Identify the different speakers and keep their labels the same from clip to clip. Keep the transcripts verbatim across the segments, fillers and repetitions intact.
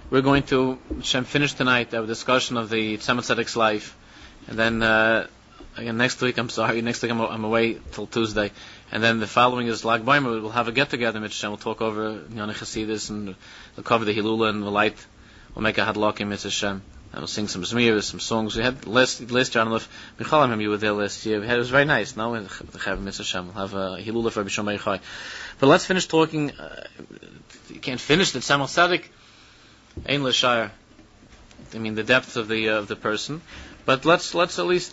Speaker 1: we're going to Shem, finish tonight our discussion of the Tzemach Tzedek's life, and then uh, again next week. I'm sorry, next week I'm, I'm away till Tuesday, and then the following is Lag Baimer. We'll have a get together, Mitzvah Shem. We'll talk over Yonah Chasidus, and we'll cover the Hilula and the light. We'll make a Hadlakim, Mitzvah Shem, and we'll sing some Zmiras, some songs. We had last last year. I don't know if Michael, you were there last year. We had, it was very nice. No, the Chav Mitzvah Shem. We'll have a Hilula for Rabbi Shomei Chai. But let's finish talking. Uh, you can't finish the Tzemach Tzedek. Ein l'shayr. I mean the depth of the uh, of the person, but let's let's at least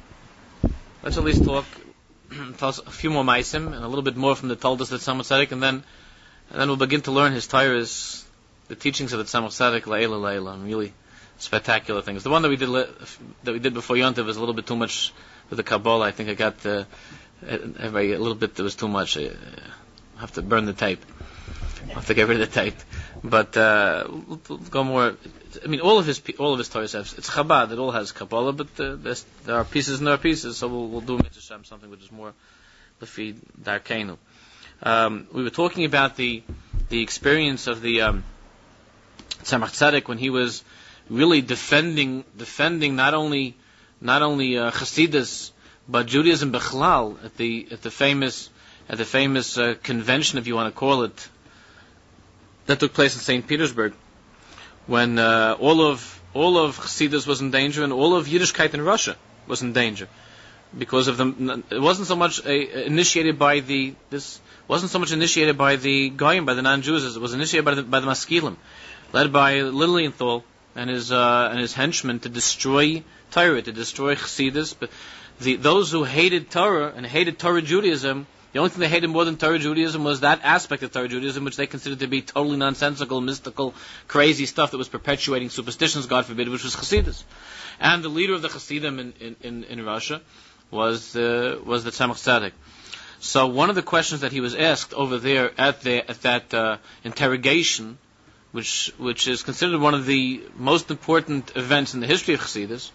Speaker 1: let's at least talk tell us a few more maisim and a little bit more from the Taldas of the Tzemach Tzedek, and then and then we'll begin to learn his Torahs, the teachings of the Tzemach Tzedek, Leila Leila, really spectacular things. The one that we did le- that we did before Yontiv was a little bit too much with the Kabbalah. I think I got uh, every a little bit. There was too much. I, I have to burn the tape. I have to get rid of the tape. But uh, we'll, we'll go more. I mean, all of his all of his Torahs have. It's Chabad. It all has Kabbalah, but uh, there are pieces and there are pieces. So we'll, we'll do Mitzvah Shem, something which is more Lefi Darkeinu. Um, we were talking about the the experience of the um, Tzemach Tzedek when he was really defending defending not only not only uh, Chassidus but Judaism Bechlal at the at the famous at the famous uh, convention, if you want to call it, that took place in Saint Petersburg, when uh, all of all of Chassidus was in danger and all of Yiddishkeit in Russia was in danger, because of the it wasn't so much a, initiated by the this wasn't so much initiated by the Goyim, by the non-Jews, it was initiated by the by the Maskilim, led by Lilienthal and his uh, and his henchmen to destroy Torah, to destroy Chassidus. But the those who hated Torah and hated Torah Judaism, the only thing they hated more than Torah Judaism was that aspect of Torah Judaism which they considered to be totally nonsensical, mystical, crazy stuff that was perpetuating superstitions, God forbid, which was Chassidus. And the leader of the Chassidim in, in, in Russia was uh, was the Tzemach Tzedek. So one of the questions that he was asked over there at the at that uh, interrogation, which which is considered one of the most important events in the history of Chassidus,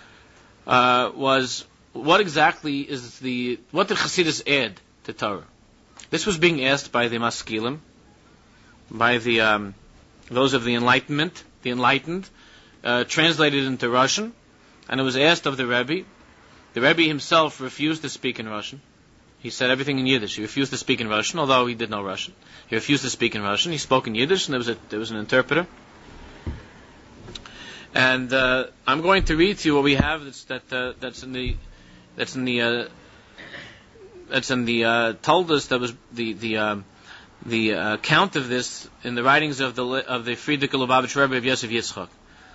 Speaker 1: uh, was what exactly is the what did Chassidus add to Torah? This was being asked by the Maskilim, by the um, those of the Enlightenment, the enlightened, uh, translated into Russian, and it was asked of the Rebbe. The Rebbe himself refused to speak in Russian. He said everything in Yiddish. He refused to speak in Russian, although he did know Russian. He refused to speak in Russian. He spoke in Yiddish, and there was a, there was an interpreter. And uh, I'm going to read to you what we have. That's that uh, that's in the that's in the uh, that's in the uh, Taldas. That was the the um, the uh, account of this in the writings of the of the Frierdiker Lubavitch Rebbe of Yosef Yitzchak.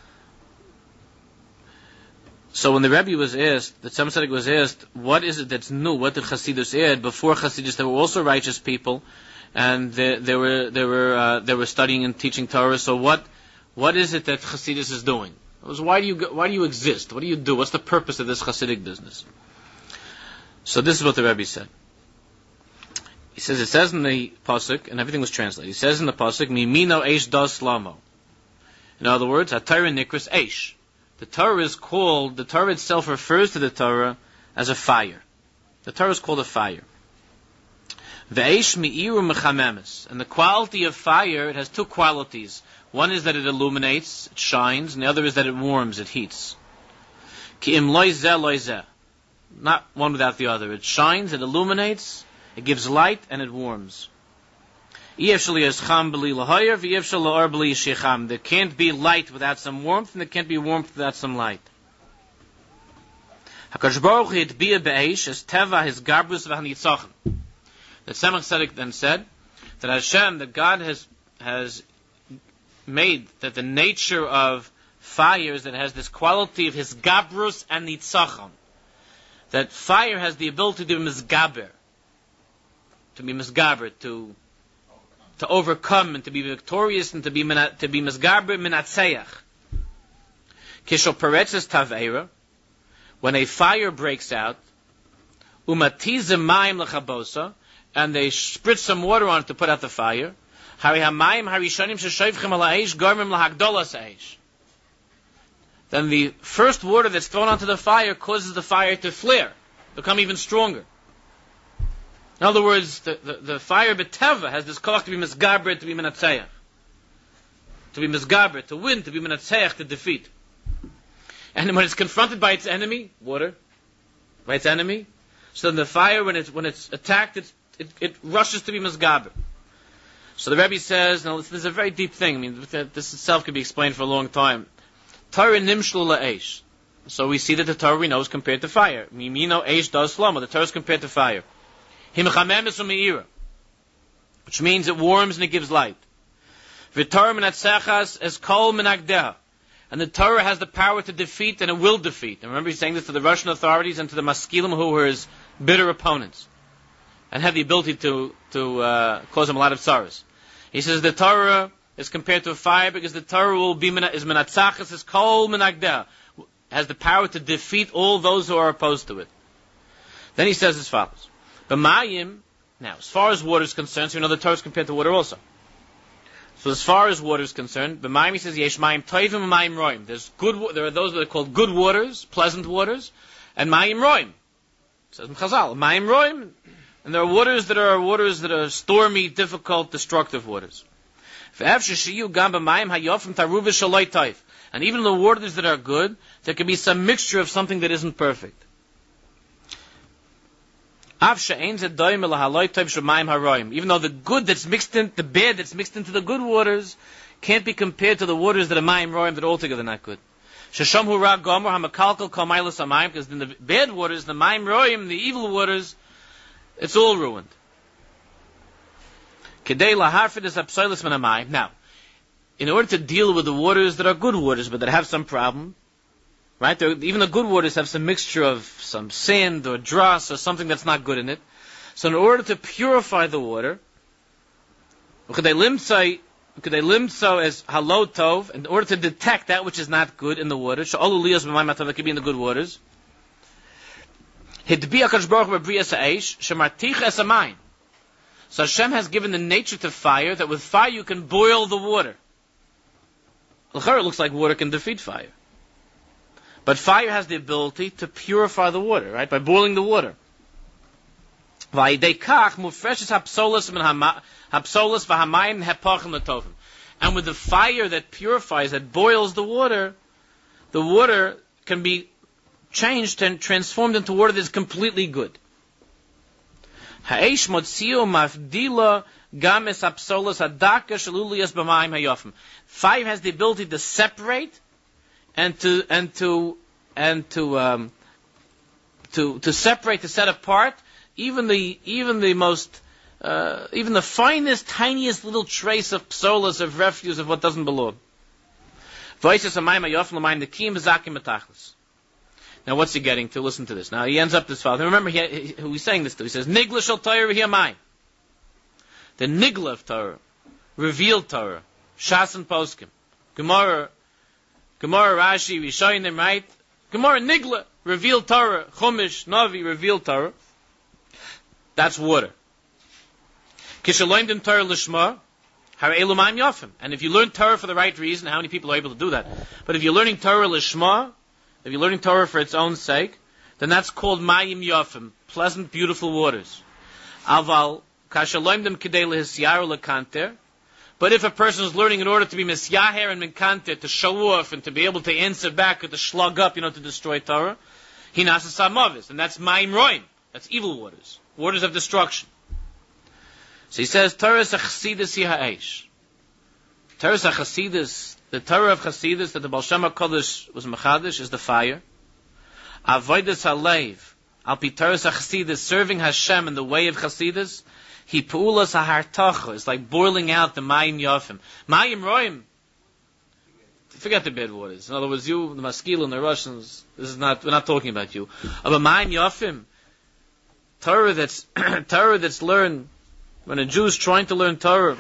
Speaker 1: So when the Rebbe was asked, the Tzemach Tzedek was asked, what is it that's new? What did Chassidus add? Before Chassidus, there were also righteous people, and they, they were they were uh, they were studying and teaching Torah. So what what is it that Chassidus is doing? It was, why do you why do you exist? What do you do? What's the purpose of this Chassidic business? So this is what the Rebbe said. He says it says in the pasuk, and everything was translated. He says in the pasuk, "Mimino eish das lamo." In other words, HaTorah nikras eish. The Torah is called, the Torah itself refers to the Torah as a fire. The Torah is called a fire. Ve'esh mi'iru mechamemes. And the quality of fire, it has two qualities. One is that it illuminates, it shines, and the other is that it warms, it heats. Ki im loy zeh loy zeh. Not one without the other. It shines, it illuminates, it gives light, and it warms. There can't be light without some warmth, and there can't be warmth without some light. The Tzemach Tzedek then said that Hashem, that God has has made that the nature of fire is that it has this quality of his gabrus and nitzachon. That fire has the ability to be misgaber, to be misgaber, to to overcome and to be victorious and to be to be misgaber minatzeach. Kishol peretzes taveira, when a fire breaks out, umatize mayim lechabosa, and they spritz some water on it to put out the fire. Hari hamayim harishonim sheshoivchem ala eish gormim lahagdolas eish. Then the first water that's thrown onto the fire causes the fire to flare, become even stronger. In other words, the, the, the fire b'teva has this koach to be misgaber, to be menatzeach, to be misgaber, to win, to be menatzech, to defeat. And when it's confronted by its enemy, water, by its enemy, so then the fire, when it's when it's attacked, it's, it it rushes to be misgaber. So the Rebbe says, now this is a very deep thing. I mean, this itself could be explained for a long time. Torah nimshlu la'esh. So we see that the Torah we know is compared to fire. We know eish does slama. The Torah is compared to fire. Himchamemes u'meira, which means it warms and it gives light. V'torah menatzechas es kol menagdeha. And the Torah has the power to defeat, and it will defeat. And remember, he's saying this to the Russian authorities and to the maskilim who were his bitter opponents, and have the ability to to uh, cause him a lot of sorrows. He says the Torah is compared to a fire because the Torah will be is menatzachas is kol menagdeha, has the power to defeat all those who are opposed to it. Then he says as follows: B'mayim. Now, as far as water is concerned, so we know the Torah is compared to water also. So as far as water is concerned, b'mayim, he says, yesh mayim toivim and mayim roim. There's good. There are those that are called good waters, pleasant waters, and mayim roim. It says in Chazal, mayim roim, and there are waters that are waters that are stormy, difficult, destructive waters. And even in the waters that are good, there can be some mixture of something that isn't perfect. Even though the good that's mixed in, the bad that's mixed into the good waters, can't be compared to the waters that are mayim roim that are altogether not good. Because in the bad waters, the mayim roim, the evil waters, it's all ruined. Now, in order to deal with the waters that are good waters, but that have some problem, right? There, even the good waters have some mixture of some sand or dross or something that's not good in it. So in order to purify the water, as halotov, in order to detect that which is not good in the water, that could be in the good waters, so Hashem has given the nature to fire, that with fire you can boil the water. It looks like water can defeat fire. But fire has the ability to purify the water, right? By boiling the water. And with the fire that purifies, that boils the water, the water can be changed and transformed into water that is completely good. Fire has the ability to separate and to and to and to um, to to separate, to set apart even the even the most uh, even the finest, tiniest little trace of psolas, of refuse, of what doesn't belong. Now, what's he getting to? Listen to this. Now, he ends up this father. Remember, he, he, who he's saying this to? He says, "Nigla shel Torah hiyamayim." The nigla of Torah, revealed Torah, Shas and Poskim, Gemara, Gemara, Rashi, Rishonim, right? Gemara, nigla, revealed Torah, Chumash, Navi, revealed Torah. That's water. Kishaloimdim Torah lishma, harei mayim yafim. And if you learn Torah for the right reason, how many people are able to do that? But if you're learning Torah lishma, if you're learning Torah for its own sake, then that's called mayim yafim, pleasant, beautiful waters. Aval kashaloimdim kidei lehisyaru lekanter. But if a person is learning in order to be misyaher and minkanter, to show off and to be able to answer back or to slug up, you know, to destroy Torah, he nasa samavis, and that's mayim roim. That's evil waters, waters of destruction. So he says, Torah is a chassidus ha'esh. Torah is a chassidus. The Torah of chassidus that the Baal Shem HaKodesh was mechadish is the fire. Avodas haleiv, al pi Torah is a chassidus, serving Hashem in the way of chassidus. He pu'ulas ha'hartacha. It's like boiling out the mayim yafim. Mayim roim. Forget the bad waters. In other words, you, the maskil and the Russians, this is not, we're not talking about you. But mayim yafim, Torah that's, Torah that's learned, when a Jew is trying to learn Torah,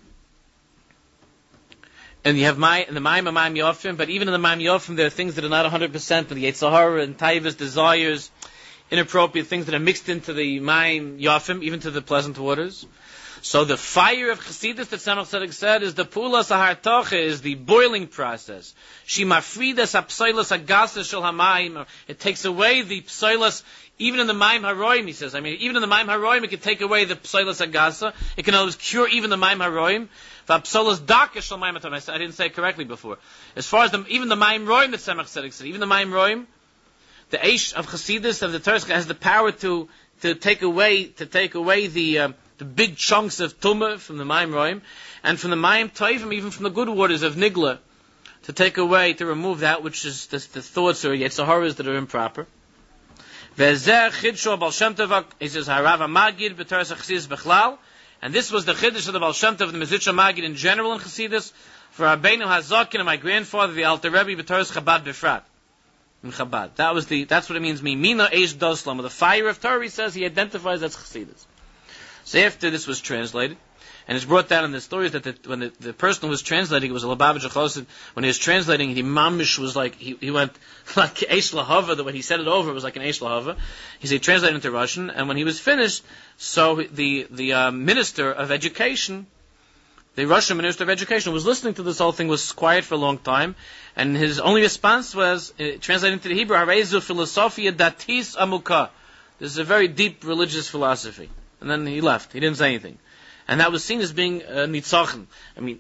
Speaker 1: and you have my, and the Mayim and Mayim Yofim, but even in the Mayim Yofim, there are things that are not one hundred percent, and the Yetzer Hara and Taivas, desires, inappropriate things that are mixed into the Mayim Yofim, even to the pleasant waters. So the fire of Chassidus that Tzemach Tzedek said is the Pulas HaHartoche, is the boiling process. She mafridas ha-psoilas ha-gasa shel ha-mayim. It takes away the psoilas, even in the Mayim HaRoim, he says. I mean, even in the Mayim HaRoim, it can take away the psoilas ha-gasa. It can always cure even the Mayim HaRoim. Va-psoilas daka shel mayim hatom. I didn't say it correctly before. As far as the, even the Mayim Roim that Tzemach Tzedek said, even the Mayim Roim, the Eish of Chassidus, of the Torah, has the power to, to take away, to take away the, um, the big chunks of tumah from the Mayim Roim, and from the Mayim Toivim, even from the good waters of Nigla, to take away, to remove that which is the, the thoughts or yetzaharas that are improper. Vezeh chidshu Baal Shem Tov, he says, Harav HaMagid b'Toras HaChassidus Bechlal, and this was the chiddush of the Baal Shem Tov, the Mezritch HaMagid in general in Chassidus, for Rabbeinu HaZakin and my grandfather, the Alter Rebbe, b'Toras Chabad Befrat. In Chabad. That was the, that's what it means, Mina Eish Doslam, the fire of Torah, he says, he identifies as Chassidus. So after this was translated, and it's brought down in the stories that the, when the, the person who was translating, it was a Lubavitcher Chosid, when he was translating, he mamish was like, he, he went like Eish Lahava, that when he said it over, it was like an Eish Lahava. He said, he translated into Russian, and when he was finished, so the, the uh, Minister of Education, the Russian Minister of Education, was listening to this whole thing, was quiet for a long time, and his only response was, uh, translated into the Hebrew, Harezu Philosophia Datis Amuka. This is a very deep religious philosophy. And then he left. He didn't say anything. And that was seen as being uh, nitzachen. I mean,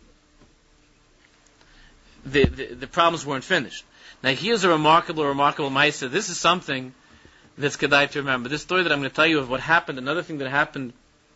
Speaker 1: the, the the problems weren't finished. Now here's a remarkable, remarkable ma'aseh. This is something that's kedai to remember. This story that I'm going to tell you of what happened, another thing that happened,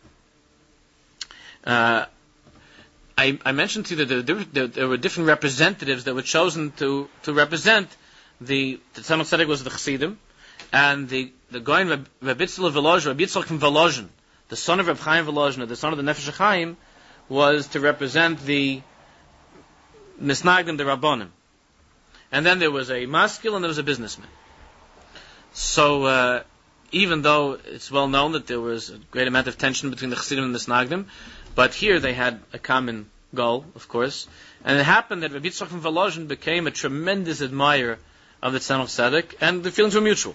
Speaker 1: uh, I, I mentioned to you that there, there, there were different representatives that were chosen to, to represent the, the Tzemach Tzedek was the Chassidim, and the, the Goyen Reb Yitzchak Volozhin, Reb Yitzchak from Volozhin, the son of Reb Chaim Volozhin, the son of the Nefesh HaChaim, was to represent the Misnagdim, the Rabbonim. And then there was a maskil and there was a businessman. So, uh, even though it's well known that there was a great amount of tension between the Chassidim and the Misnagdim, but here they had a common goal, of course. And it happened that Reb Yitzchak from Volozhin became a tremendous admirer of the Tzemach Tzedek, and the feelings were mutual.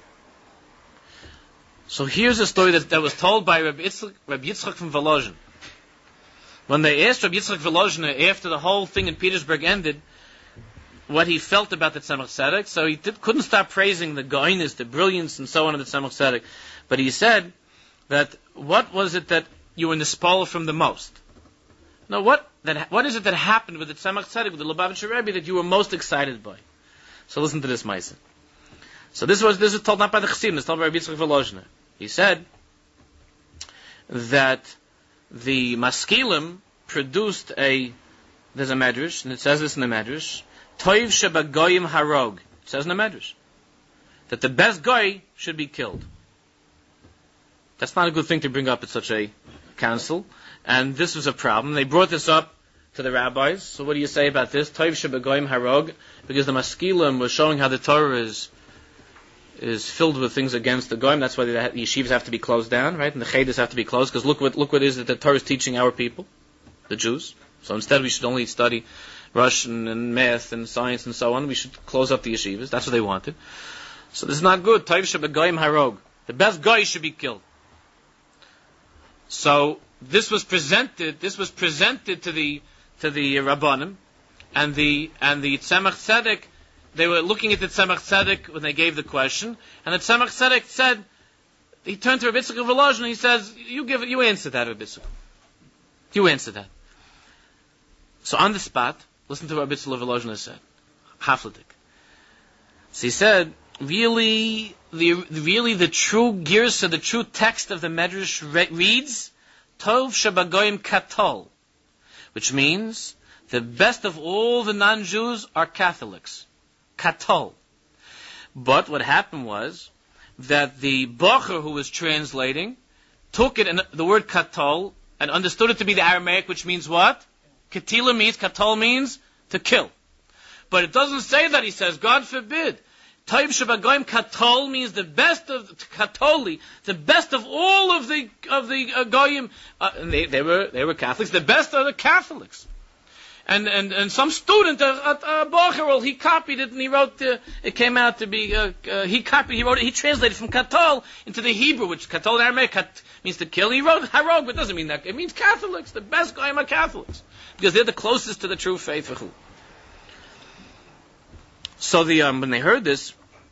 Speaker 1: So here's a story that, that was told by Reb Yitzchak, Reb Yitzchak from Volozhin. When they asked Reb Yitzchak Volozhin after the whole thing in Petersburg ended, what he felt about the Tzemach Tzedek, so he did, couldn't stop praising the goiness, the brilliance, and so on of the Tzemach Tzedek. But he said that, what was it that you were nispal from the most? No, what that what is it that happened with the Tzemach Tzedek, with the Lubavitcher Rebbe, that you were most excited by? So listen to this ma'aseh. So this was this was told not by the Chassidim, it's told by Rabbi Yitzchak Volozhin. He said that the Maskilim produced a, there's a medrash, and it says this in the medrash, Toiv shebagoyim harog. It says in the medrash that the best goy should be killed. That's not a good thing to bring up at such a council, and this was a problem. They brought this up to the rabbis. So what do you say about this? Toiv shebagoyim harog, because the Maskilim was showing how the Torah is is filled with things against the goyim. That's why the yeshivas have to be closed down, right? And the chedus have to be closed, because look what look what it is that the Torah is teaching our people, the Jews. So instead we should only study Russian and math and science and so on. We should close up the yeshivas. That's what they wanted. So this is not good. Toiv shebagoyim harog. The best goy should be killed. So this was presented. This was presented to the to the Rabbanim, and the and the Tzemach Tzedek. They were looking at the Tzemach Tzedek when they gave the question, and the Tzemach Tzedek said, he turned to Reb Yitzchak Volozhin and he says, "You give it, you answer that, Reb Yitzchak. You answer that." So on the spot, listen to what Reb Yitzchak Volozhin said, Hafladik. So he said, really, the really the true girsa, the true text of the Medrash re- reads, Tov shebagoyim katol, which means the best of all the non-Jews are Catholics. Katol. But what happened was that the Bocher who was translating took it, and the word Katol, and understood it to be the Aramaic, which means what? Ketila means, Katol means to kill. But it doesn't say that. He says, God forbid. Toiv shebagoyim Katol means the best of Katoli, the best of all of the of the uh, goyim. Uh, and they, they were they were Catholics. The best are the Catholics. and, and, and some student at uh, uh, Bocherol, he copied it and he wrote, uh, it came out to be, uh, uh, he copied, he wrote it, he translated from Katol into the Hebrew, which Katol in Aramaic kat, means to kill. He wrote Harog, but it doesn't mean that. It means Catholics, the best guy are Catholics, because they're the closest to the true faith. So the, um, when they heard this,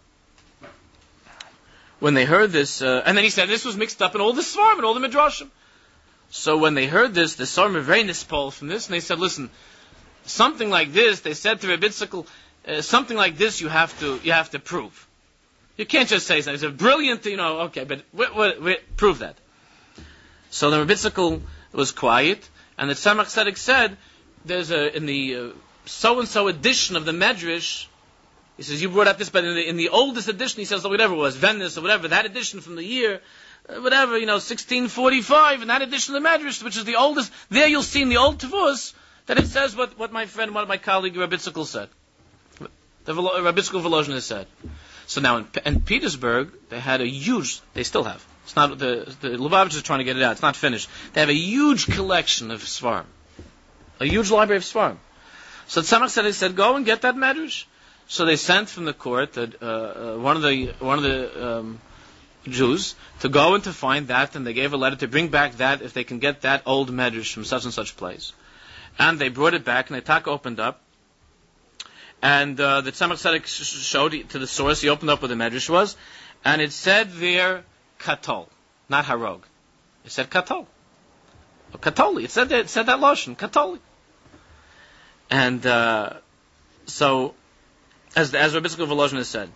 Speaker 1: when they heard this, uh, and then he said this was mixed up in all the Svarim and all the Midrashim. So when they heard this, the Svarim were very nispol from this, and they said, listen, something like this, they said to Reb Yitzchak, uh, something like this you have to you have to prove. You can't just say something. It's a brilliant, you know, okay, but wait, wait, wait, prove that. So the Reb Yitzchak was quiet, and the Tzemach Tzedek said, there's a, in the uh, so-and-so edition of the Medrash, he says, you brought up this, but in the, in the oldest edition, he says, or whatever it was, Venice or whatever, that edition from the year, uh, whatever, you know, sixteen forty-five, and that edition of the Medrash, which is the oldest, there you'll see in the old Tavus, that it says what, what my friend, what my colleague Rabbi Yitzchak said. The Rabbi Yitzchak Volozhin has said. So now in, in Petersburg, they had a huge, they still have, it's not, the, the Lubavitch is trying to get it out, it's not finished. They have a huge collection of Svarim. A huge library of Svarim. So Tzemach Tzedek said, go and get that Medrash. So they sent from the court that, uh, uh, one of the, one of the, um, Jews to go and to find that, and they gave a letter to bring back that, if they can get that old Medrash from such and such place. And they brought it back, and the Taka opened up, and uh, the Tzemach Tzedek showed to the source, he opened up where the Medrash was, and it said there, Katol, not Harog. It said Katol. Or Katoli. It said that, it said that Lashon, Katoli. And uh, so, as, as Rabbi Yitzchak Volozhin has said,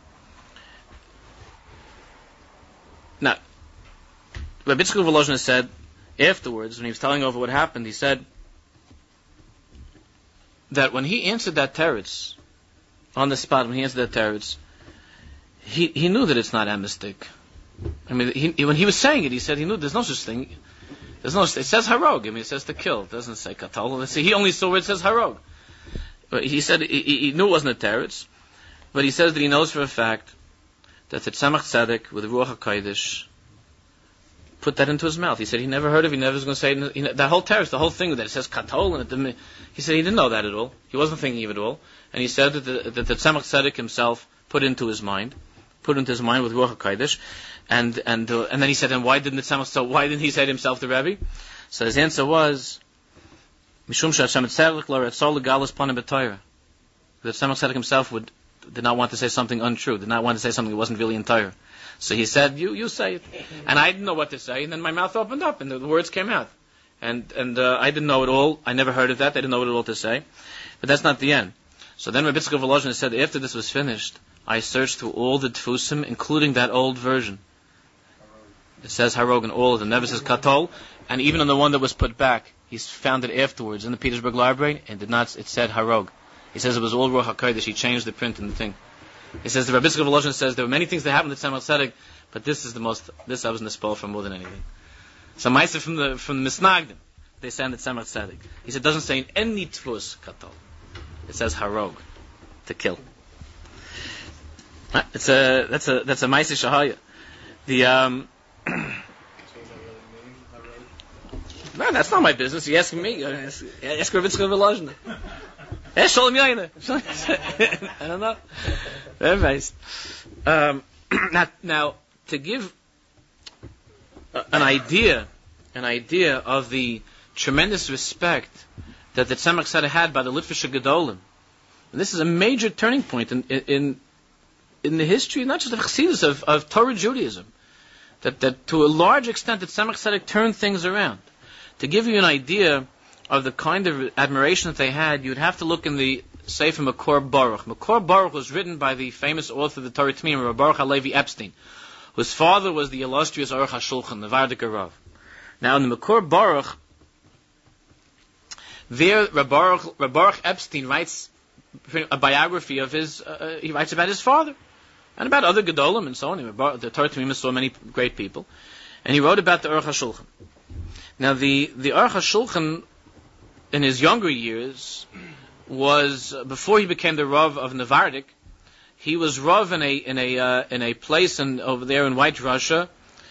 Speaker 1: now, Rabbi Yitzchak Volozhin has said, afterwards, when he was telling over what happened, he said that when he answered that teretz, on the spot, when he answered that teretz, he, he knew that it's not emistic. I mean, he, when he was saying it, he said he knew there's no such thing. There's no, it says harog. I mean, it says to kill. It doesn't say katol. He only saw where it says harog. But he said he, he knew it wasn't a teretz, but he says that he knows for a fact that the Tzemach Tzedek with the Ruach HaKodesh put that into his mouth. He said he never heard of it, he never was going to say it. He, that whole teretz, the whole thing that it says katol, and it didn't, he said he didn't know that at all. He wasn't thinking of it at all. And he said that the, that the Tzemach Tzedek himself put into his mind, put into his mind with Ruach HaKodesh, and and uh, and then he said, and why didn't the Tzemach, so why didn't he say to himself, the Rebbe? So his answer was, Mishum she'Hashem tzedek lo retzol legalos panim b'Torah. The Tzemach Tzedek himself would did not want to say something untrue, did not want to say something that wasn't really in Torah. So he said, you you say it. And I didn't know what to say, and then my mouth opened up, and the, the words came out. And and uh, I didn't know it all, I never heard of that, I didn't know what it all to say. But that's not the end. So then Rabbi Yitzchak Volozhin said, after this was finished, I searched through all the Tfusim, including that old version. It says Harog in all of them, never says Katol, and even on the one that was put back, he found it afterwards in the Petersburg Library, and did not, it said Harog. He says it was all Ruach HaKodesh, he changed the print and the thing. He says, the Rabbi Yitzchak Volozhin says, there were many things that happened to Tzemach Tzedek, but this is the most, this I was nispol for more than anything. So Maisa from the, from the Misnagdim, they send it Tzemach Tzedek. He said, it doesn't say in any Tfus Katol. It says Harog, to kill. It's a, that's a, that's a Maisa Shahaya. The, um, no, that's not my business. You're asking me. Ask, ask Rabbi Yitzchak Volozhin. Eh, Shalom Yaina. I don't know. Very nice. Um, now, now, to give uh, an idea, an idea of the tremendous respect that the Tzemach Tzedek had by the Litvish Gedolim, and this is a major turning point in in in the history, not just of Chassidus, of, of Torah Judaism, that that to a large extent that Tzemach Tzedek turned things around. To give you an idea of the kind of admiration that they had, you'd have to look in the Sefer Makor Baruch. Makor Baruch was written by the famous author of the Torah Tmim, Rabbi Baruch Halevi Epstein, whose father was the illustrious Aruch HaShulchan, the Vardika Rav. Now in the Makor Baruch, there Rabbi Baruch, Rabbi Baruch Epstein writes a biography of his, uh, he writes about his father, and about other Gedolim and so on. The Torah Tmim saw many great people. And he wrote about the Aruch HaShulchan. Now the, the Aruch HaShulchan, in his younger years, was, before he became the Rav of Navardik, he was Rav in a, in a, uh, in a place in, over there in White Russia,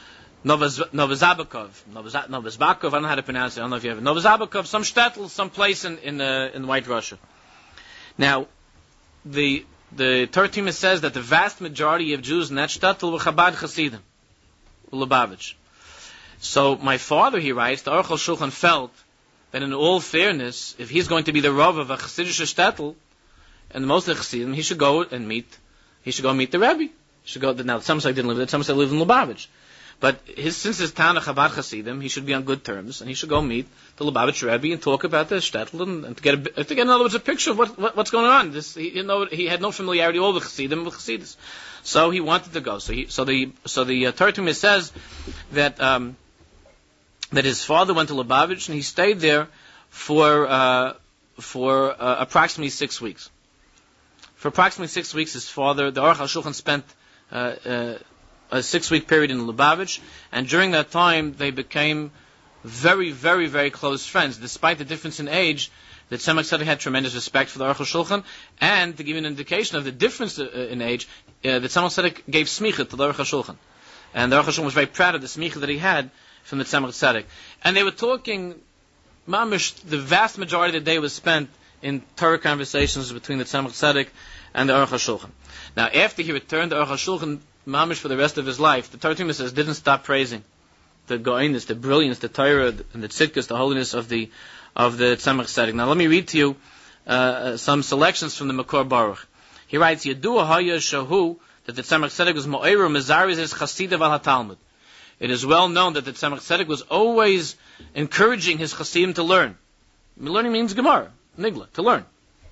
Speaker 1: Novozabakov, Novozabakov, I don't know how to pronounce it, I don't know if you have it. Novozabakov, some shtetl, some place in, in, uh, in White Russia. Now, the, the Torah says that the vast majority of Jews in that shtetl were Chabad Hasidim, Lubavitch. So my father, he writes, the Aruch HaShulchan felt that in all fairness, if he's going to be the Rav of a Chassidish shtetl, and most of the Chassidim, he should go and meet, he should go meet the Rebbe. He should go, now some say didn't live there, some say lived in Lubavitch. But his, since his town of Chabad Hasidim, he should be on good terms, and he should go meet the Lubavitch Rebbe and talk about the shtetl, and, and to get, a, to get, in other words, a picture of what, what what's going on. This, he, you know, he had no familiarity all with Hasidim with Hasidus, so he wanted to go. So he, so the, so the uh, Torah says that um, that his father went to Lubavitch and he stayed there for uh, for uh, approximately six weeks. For approximately six weeks, his father, the Aruch HaShulchan, spent uh, uh, a six-week period in Lubavitch, and during that time, they became very, very, very close friends. Despite the difference in age, the Tzemach Tzedek had tremendous respect for the Aruch HaShulchan, and to give you an indication of the difference uh, in age, uh, the Tzemach Tzedek gave smicha to the Aruch HaShulchan. And the Aruch HaShulchan was very proud of the smicha that he had from the Tzemach Tzedek. And they were talking, mamish, the vast majority of the day was spent in Torah conversations between the Tzemach Tzedek and the Aruch HaShulchan. Now, after he returned, the Aruch HaShulchan, mamish, for the rest of his life, the Torah says, didn't stop praising the goiness, the brilliance, the Torah, and the tzidkus, the holiness of the of the Tzemach Tzedek. Now, let me read to you uh, some selections from the Makor Baruch. He writes, Yedua haya shahu, that the Tzemach Tzedek was mo'eru mezariz es chasidav al ha-Talmud. It is well known that the Tzemach Tzedek was always encouraging his chasidim to learn. Learning means Gemara, Nigla, to learn.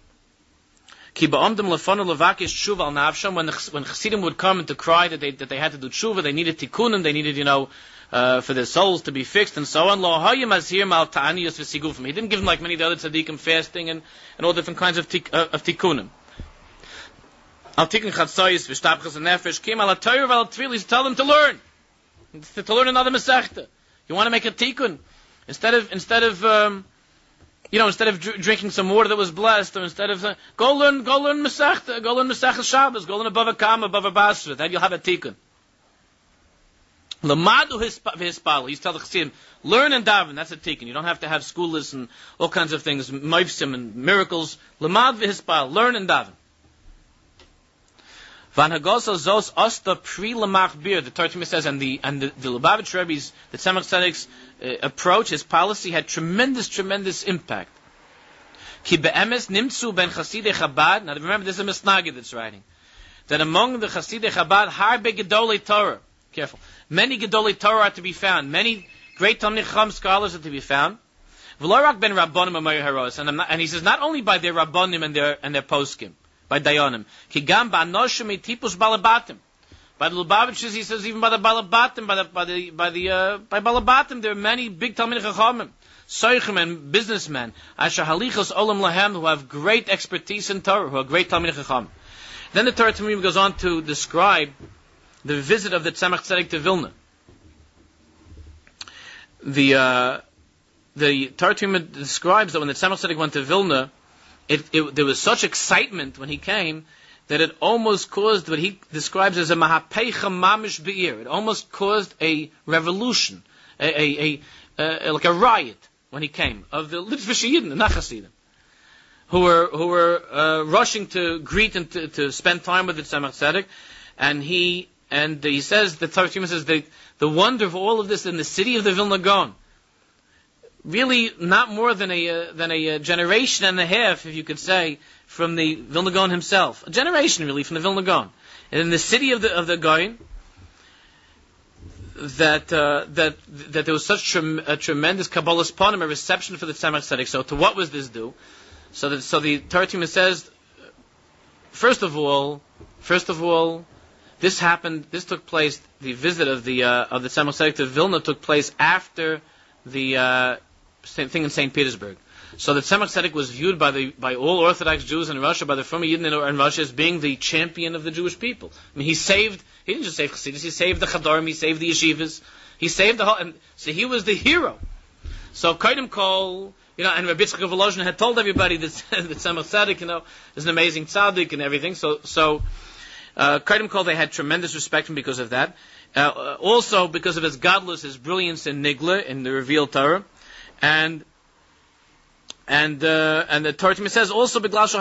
Speaker 1: Ki ba'omdim lefanu levakish tshuva al nafsham, when the, when chasidim would come and to cry that they that they had to do tshuva, they needed tikkunim, they needed, you know, uh, for their souls to be fixed and so on. Lo hayim azhir mal ta'aniyos v'sigufim. He didn't give them like many of the other tzaddikim, fasting and, and all different kinds of tik, uh, of tikkunim. Al tikkun chatzayis v'shtabchas and nefesh kim al ha-Torah v'al tefillah. Tell them to learn, to, to learn another masechta. You want to make a tikkun, instead of instead of um, You know, instead of dr- drinking some water that was blessed, or instead of uh, go learn, go learn Masechta, go learn Masechta Shabbos, go learn Bava Kama, Bava Basra. Then you'll have a tikkun. Lamadu hispal. He's telling the Chassidim, learn and daven. That's a tikkun. You don't have to have schoolless and all kinds of things, moifsim and miracles. Lamad v'hispal. Learn and daven. Van Hagosa Zos Osta Pri Lamach Bir. The Torah says, and the and the, the Lubavitch Rebbe's, the Tzemach Tzedek's uh, approach, his policy had tremendous, tremendous impact. Ki be'emes nimtzu ben Chasidei Chabad. Now remember, this is a Misnagi that's writing that among the Chasidei Chabad, harbe gedolei Torah. Careful. Many gedolei Torah are to be found. Many great Talmidei Chacham scholars are to be found. V'lorak ben Rabbanim Amay Haros. And and he says not only by their Rabbanim and their and their poskim, by Dayanim. Ki gam ba'anoshim etipus balabatim. By the Lubavitches, he says even by the balabatim, by the by the by the uh, by balabatim, there are many big Talmidei Chachamim, soichim and businessmen, asher halichos olam lahem, who have great expertise in Torah, who are great Talmidei Chachamim. Then the Torah Tamim goes on to describe the visit of the Tzemach Tzedek to Vilna. The uh, the Torah Tamim describes that when the Tzemach Tzedek went to Vilna, It, it, there was such excitement when he came that it almost caused what he describes as a mahapeicha mamish be'ir. It almost caused a revolution, a, a, a, a like a riot when he came of the Litvish Yidden, the Nachasidim, who were who were uh, rushing to greet and to, to spend time with the Tzemach Tzedek, and he and he says the Torah says the the wonder of all of this in the city of the Vilna Gaon. Really, not more than a uh, than a uh, generation and a half, if you could say, from the Vilna Gaon himself. A generation, really, from the Vilna Gaon. And in the city of the of the Gaon, that uh, that that there was such trem- a tremendous Kabbalas Panim, a reception for the Tzemach Tzedek. So, to what was this due? So that so the Torah Tima says, first of all, first of all, this happened. This took place. The visit of the uh, of the Tzemach Tzedek to Vilna took place after the uh, same thing in Saint Petersburg. So the Tzemach Tzedek was viewed by the by all Orthodox Jews in Russia, by the Fruma Yidden in Russia, as being the champion of the Jewish people. I mean, he saved. He didn't just save Chassidus. He saved the Chadorim. He saved the yeshivas. He saved the whole. And so he was the hero. So Kodim Kol, you know, and Rabbi Yitzchak of Volozhin had told everybody that the Tzemach Tzedek, you know, is an amazing tzaddik and everything. So so Uh, Kaidim Kol, they had tremendous respect for him because of that. Uh, also, because of his godless, his brilliance in Nigla, in the revealed Torah. And and uh, and the Torah says also,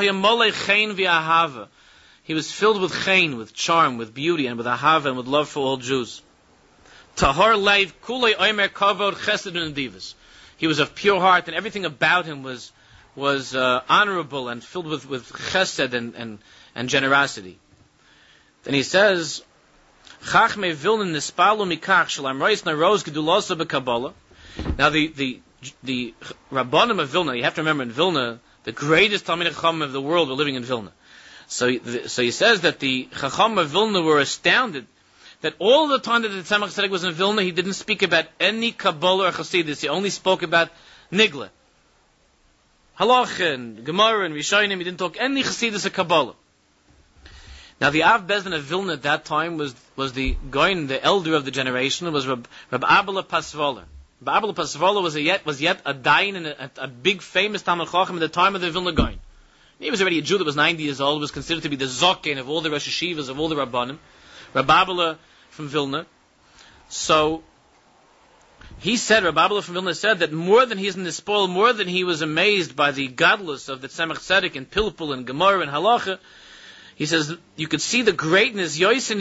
Speaker 1: he was filled with chain, with charm, with beauty, and with ahava, and with love for all Jews. Tahar leiv kulei omer kavod chesed v'nedivus. He was of pure heart, and everything about him was was uh, honorable and filled with, with chesed and, and, and generosity. Then he says, Chachmei Vilna nispalu mikach shalam rois naroz gedulosa b'Kabbalah. Now the the the Rabbanim of Vilna, you have to remember in Vilna, the greatest Talmidei Chacham of the world were living in Vilna. So so he says that the Chacham of Vilna were astounded that all the time that the Tzemach Tzedek was in Vilna, he didn't speak about any Kabbalah or Chassidus. He only spoke about Nigla. Halach and Gemara and Rishonim, he didn't talk any Chassidus or Kabbalah. Now the Av Bezdin of Vilna at that time was was the Goin, the elder of the generation, was Rab, Rab Abba Pasvola. Rab Abba Pasvola was a yet was yet a dayan and a, a big famous Talmid Chacham at the time of the Vilna Goin. He was already a Jew that was ninety years old, was considered to be the Zokin of all the Rosh Hashivas, of all the Rabbanim. Rab Abba from Vilna. So he said, Rab Abba from Vilna said that more than he's in the spoil, more than he was amazed by the godless of the Tzemach Tzedek and Pilpul and Gemara and Halacha, he says you could see the greatness. He says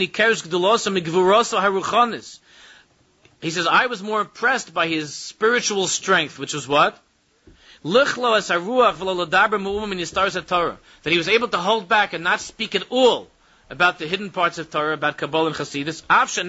Speaker 1: I was more impressed by his spiritual strength, which was what? That he was able to hold back and not speak at all about the hidden parts of Torah, about Kabbalah and Chassidus.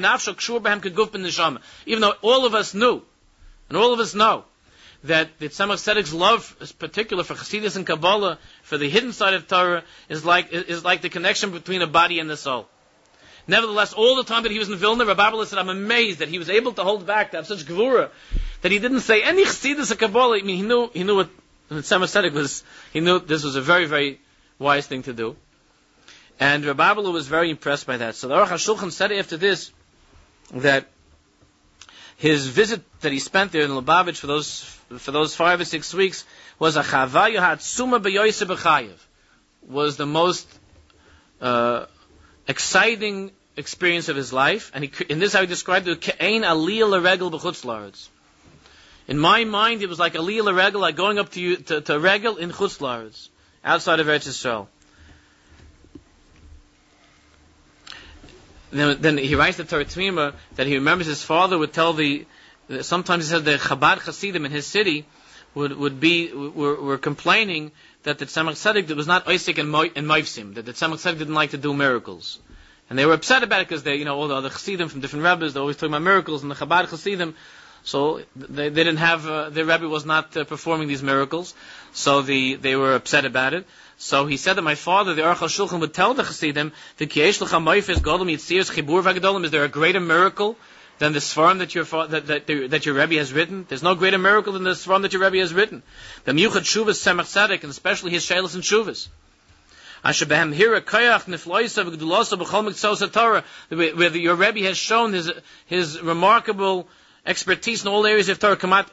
Speaker 1: Even though all of us knew, and all of us know, that the Tzemach Tzedek's love, is particular for Chassidus and Kabbalah, for the hidden side of Torah, is like is like the connection between a body and the soul. Nevertheless, all the time that he was in Vilna, Rab Abba said, I'm amazed that he was able to hold back, to have such gevura, that he didn't say any Chassidus or Kabbalah. I mean, he knew he knew what the Tzemach Tzedek was. He knew this was a very, very wise thing to do. And Rab Abba was very impressed by that. So the Aruch HaShulchan said after this that his visit that he spent there in Lubavitch for those for those five or six weeks was a chavaya hatzuma b'yoyse b'chayev, was the most uh, exciting experience of his life. And he, in this, I described it ke'ein aliyah l'regel b'chutz la'aretz. In my mind, it was like aliyah l'regel, like going up to you to, to regel in chutz la'aretz, outside of Eretz Yisrael. Then, then he writes to Torah Tmima that he remembers his father would tell the, sometimes he said the Chabad Hasidim in his city would, would be, were, were complaining that the Tzemach Tzedek was not Oisik and Moifsim, that the Tzemach Tzedek didn't like to do miracles. And they were upset about it because they, you know, all the other Hasidim from different Rebbes, they always talking about miracles, and the Chabad Hasidim, so they, they didn't have, uh, their Rebbe was not uh, performing these miracles, so the, they were upset about it. So he said that my father, the Aruch HaShulchan, would tell the Chassidim, is there a greater miracle than the Sfarim that your, that, that, that your Rebbe has written? There's no greater miracle than the Sfarim that your Rebbe has written. The Miyuchad Shuvas Tzemach Tzedek, and especially his Sheilas and Shuvas. Where your Rebbe has shown his, his remarkable expertise in all areas of Torah, that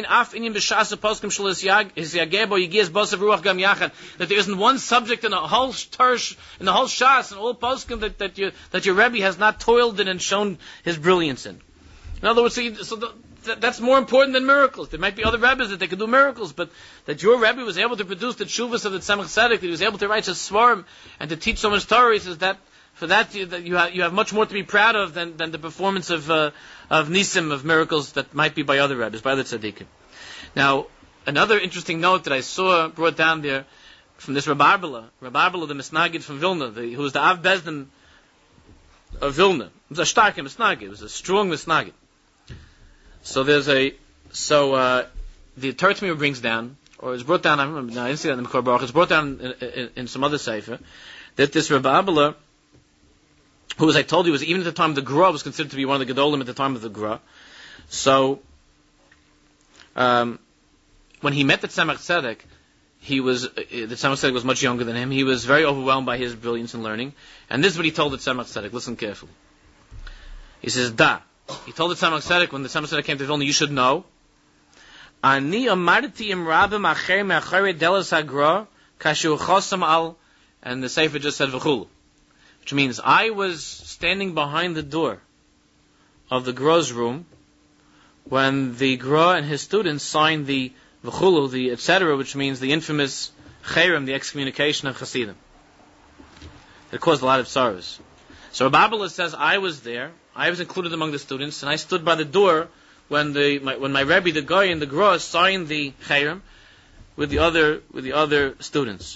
Speaker 1: there isn't one subject in the whole Torah, in the whole Shas, and all poskim that, that, you, that your Rebbe has not toiled in and shown his brilliance in. In other words, so, so the, that, that's more important than miracles. There might be other Rebbes that they could do miracles, but that your Rebbe was able to produce the Tshuvas of the Tzemach Tzedek, that he was able to write such Svarim and to teach so much Torah, he says that for that you, that you, have, you have much more to be proud of than, than the performance of uh, of nisim, of miracles that might be by other rabbis, by other tzaddikim. Now, another interesting note that I saw brought down there from this Rab Arbela, Rab Arbela, the Misnagid from Vilna, the, who was the Av Bezdin of Vilna. It was a stark Misnagid, it was a strong Misnagid. So there's a, so uh, the Torah Tmima brings down, or it's brought down, I remember, no, I didn't see that in the Mekor Baruch, it's brought down in, in, in some other sefer, that this Rab Arbela, who, as I told you, was even at the time of the Gra, was considered to be one of the Gedolim at the time of the Gra. So, um, when he met the Tzemach Tzedek, he was, uh, the Tzemach Tzedek was much younger than him. He was very overwhelmed by his brilliance in learning. And this is what he told the Tzemach Tzedek. Listen carefully. He says, Da. He told the Tzemach Tzedek, when the Tzemach Tzedek came to Vilna, you should know, Ani amarti im rabim acher me'achere delas hagra kashu chosam al, and the Sefer just said, v'chulu. which means I was standing behind the door of the Gra's room when the Gra and his students signed the V'chulu, the et cetera, which means the infamous Cherem, the excommunication of Hasidim. It caused a lot of sorrows. So Rabbi Abba says, I was there, I was included among the students, and I stood by the door when the my, when my Rebbe, the guy and the Gra, signed the Cherem with the other with the other students.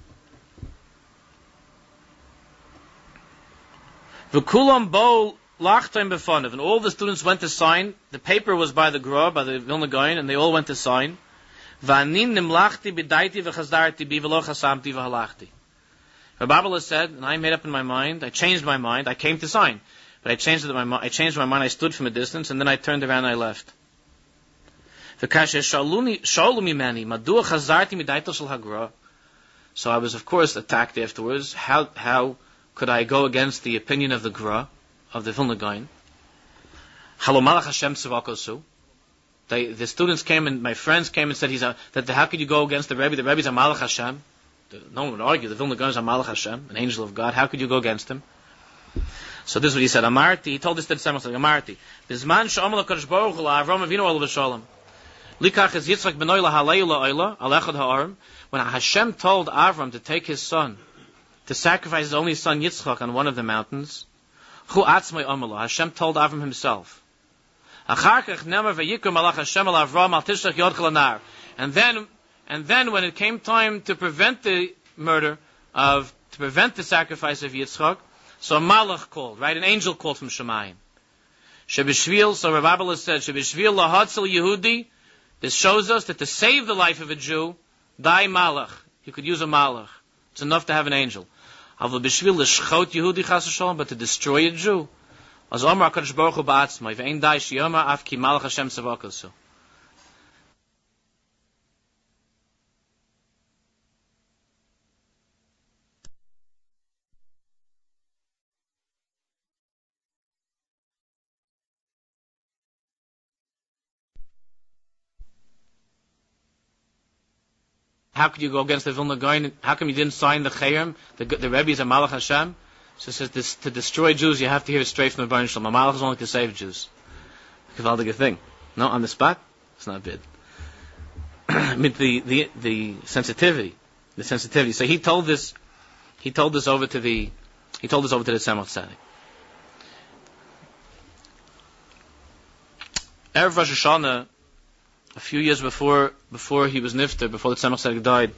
Speaker 1: V'kulam bo lachtaim b'fanav, and all the students went to sign. The paper was by the Gra, by the Vilna Gaon, and they all went to sign. V'anin nimlachti b'daiti v'chazdarti bi v'lo chasamti v'halachti. Rabbi Abba said, and I made up in my mind, I changed my mind, I came to sign. But I changed it, my, I changed my mind, I stood from a distance, and then I turned around and I left. So I was, of course, attacked afterwards. How how could I go against the opinion of the Gra, of the Vilna Gaon? They, the students came and my friends came and said, he's a, that the, how could you go against the Rebbe? The Rebbe's a Malach Hashem. No one would argue. The Vilna Gaon is a Malach Hashem, an angel of God. How could you go against him? So this is what he said. Amarti, he told this to the Tzemach Tzedek. Amarti, Bizman she'amar l'Kadosh Baruch Hu la'Avram Avinu olav v'sholem. Likach es Yitzchak b'noi la'halei la'oila al echad ha'arim. When Hashem told Avram to take his son, to sacrifice his only son Yitzchak on one of the mountains, Hu atzmai amar, Hashem told Avram himself. Achar kach nemar v'yikum malach Hashem al Avram al tishlach yodcha l'nar. And then, and then when it came time to prevent the murder of, to prevent the sacrifice of Yitzchak, so a malach called, right? An angel called from Shemayim. Shebishvil, so Rav Abba said, Shebishvil lahatzel Yehudi. This shows us that to save the life of a Jew, dai malach. You could use a malach. It's enough to have an angel. Avol bishvil l'shchot Yehudi chas v'sholem, but to destroy a Jew. As Omar HaKadosh Baruch Hu ba'atzmai, ve'ein dai sheyomar af ki malach Hashem savakosu. How could you go against the Vilna Gaon? How come you didn't sign the Cherem? The, the Rebbe is a Malach Hashem. So it says this, to destroy Jews, you have to hear it straight from the Baruch Shalom. A Malach is only to save Jews. Gewaldige thing. No, on the spot, it's not bid. With the, the the sensitivity, the sensitivity. So he told this, he told this over to the, he told this over to the Tzemach Tzedek. Erev Rosh Hashanah, a few years before before he was nifter, before the Tzemach Tzedek died,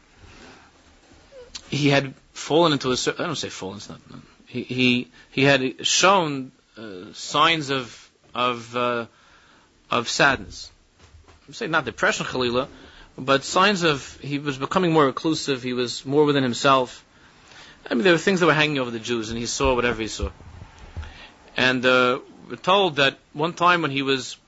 Speaker 1: he had fallen into a certain, I don't say fallen, it's not, no. he, he he had shown uh, signs of of uh, of sadness. I'm saying not depression, Chalila, but signs of, he was becoming more reclusive, he was more within himself. I mean, there were things that were hanging over the Jews, and he saw whatever he saw. And uh, we're told that one time when he was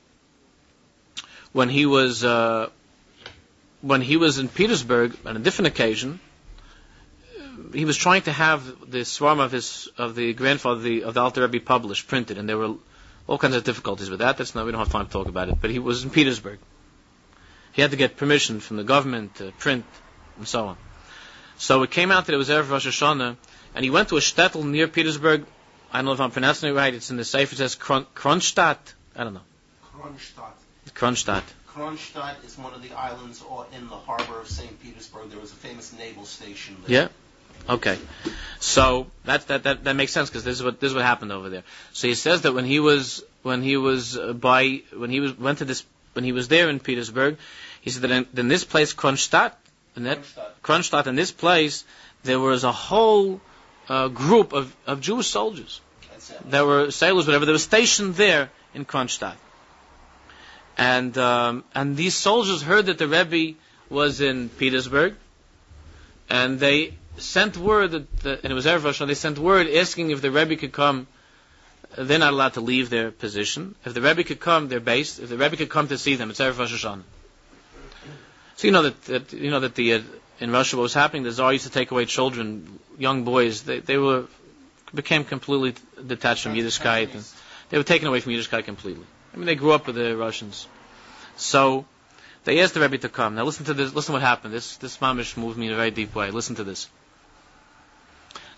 Speaker 1: when he was uh, when he was in Petersburg on a different occasion, he was trying to have the Svarim of his of the grandfather the, of the Alter Rebbe published, printed, and there were all kinds of difficulties with that. That's not, we don't have time to talk about it. But he was in Petersburg. He had to get permission from the government to print and so on. So it came out that it was Erev Rosh Hashanah, and he went to a shtetl near Petersburg. I don't know if I'm pronouncing it right. It's in the Sefer. It says Kron, Kronstadt. I don't know.
Speaker 2: Kronstadt.
Speaker 1: Kronstadt.
Speaker 2: Kronstadt is one of the islands in the harbor of Saint Petersburg. There was a famous naval station there.
Speaker 1: Yeah. Okay. So that that that, that makes sense, because this is what this is what happened over there. So he says that when he was when he was uh, by when he was went to this when he was there in Petersburg, he said that in, in this place Kronstadt, in that Kronstadt, in this place there was a whole uh, group of, of Jewish soldiers. There were sailors, whatever. They were stationed there in Kronstadt. And um, and these soldiers heard that the Rebbe was in Petersburg, and they sent word that, the, and it was Erev Rosh Hashanah, they sent word asking if the Rebbe could come. They're not allowed to leave their position. If the Rebbe could come, they're based. If the Rebbe could come to see them, it's Erev Rosh Hashanah. So you know that, that you know that the uh, in Russia what was happening. The Tsar used to take away children, young boys. They they were became completely detached from Yiddishkeit, and they were taken away from Yiddishkeit completely. I mean, they grew up with the Russians. So they asked the Rebbe to come. Now listen to this. Listen what happened. This this mamish moved me in a very deep way. Listen to this.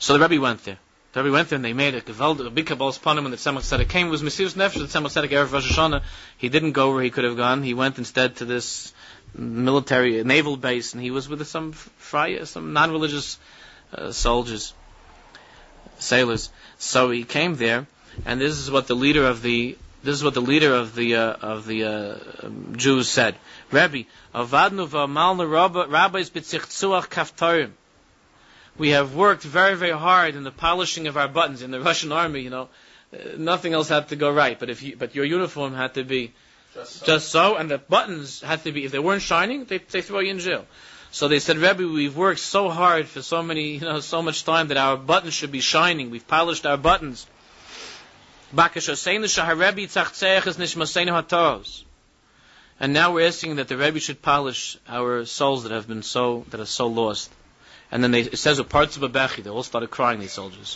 Speaker 1: So the Rebbe went there. The Rebbe went there and they made a geweld, a big Kabbal's Panim when the Tzemach Tzedek came. It was Mesiras Nefesh, the Tzemach Tzedek Erev Rosh Hashanah. He didn't go where he could have gone. He went instead to this military, naval base, and he was with some friar, some non-religious uh, soldiers, sailors. So he came there, and this is what the leader of the this is what the leader of the uh, of the uh, um, Jews said. Rebbe, avadnu v'amalnu rabbis b'tzichzuach kaftarim. We have worked very, very hard in the polishing of our buttons. In the Russian army, you know, uh, nothing else had to go right. But if you, but your uniform had to be just so. just so, and the buttons had to be. If they weren't shining, they they throw you in jail. So they said, Rebbe, we've worked so hard for so many, you know, so much time that our buttons should be shining. We've polished our buttons. And now we're asking that the Rebbe should polish our souls that have been so that are so lost. And then they, it says with parts of a bechi, they all started crying, these soldiers.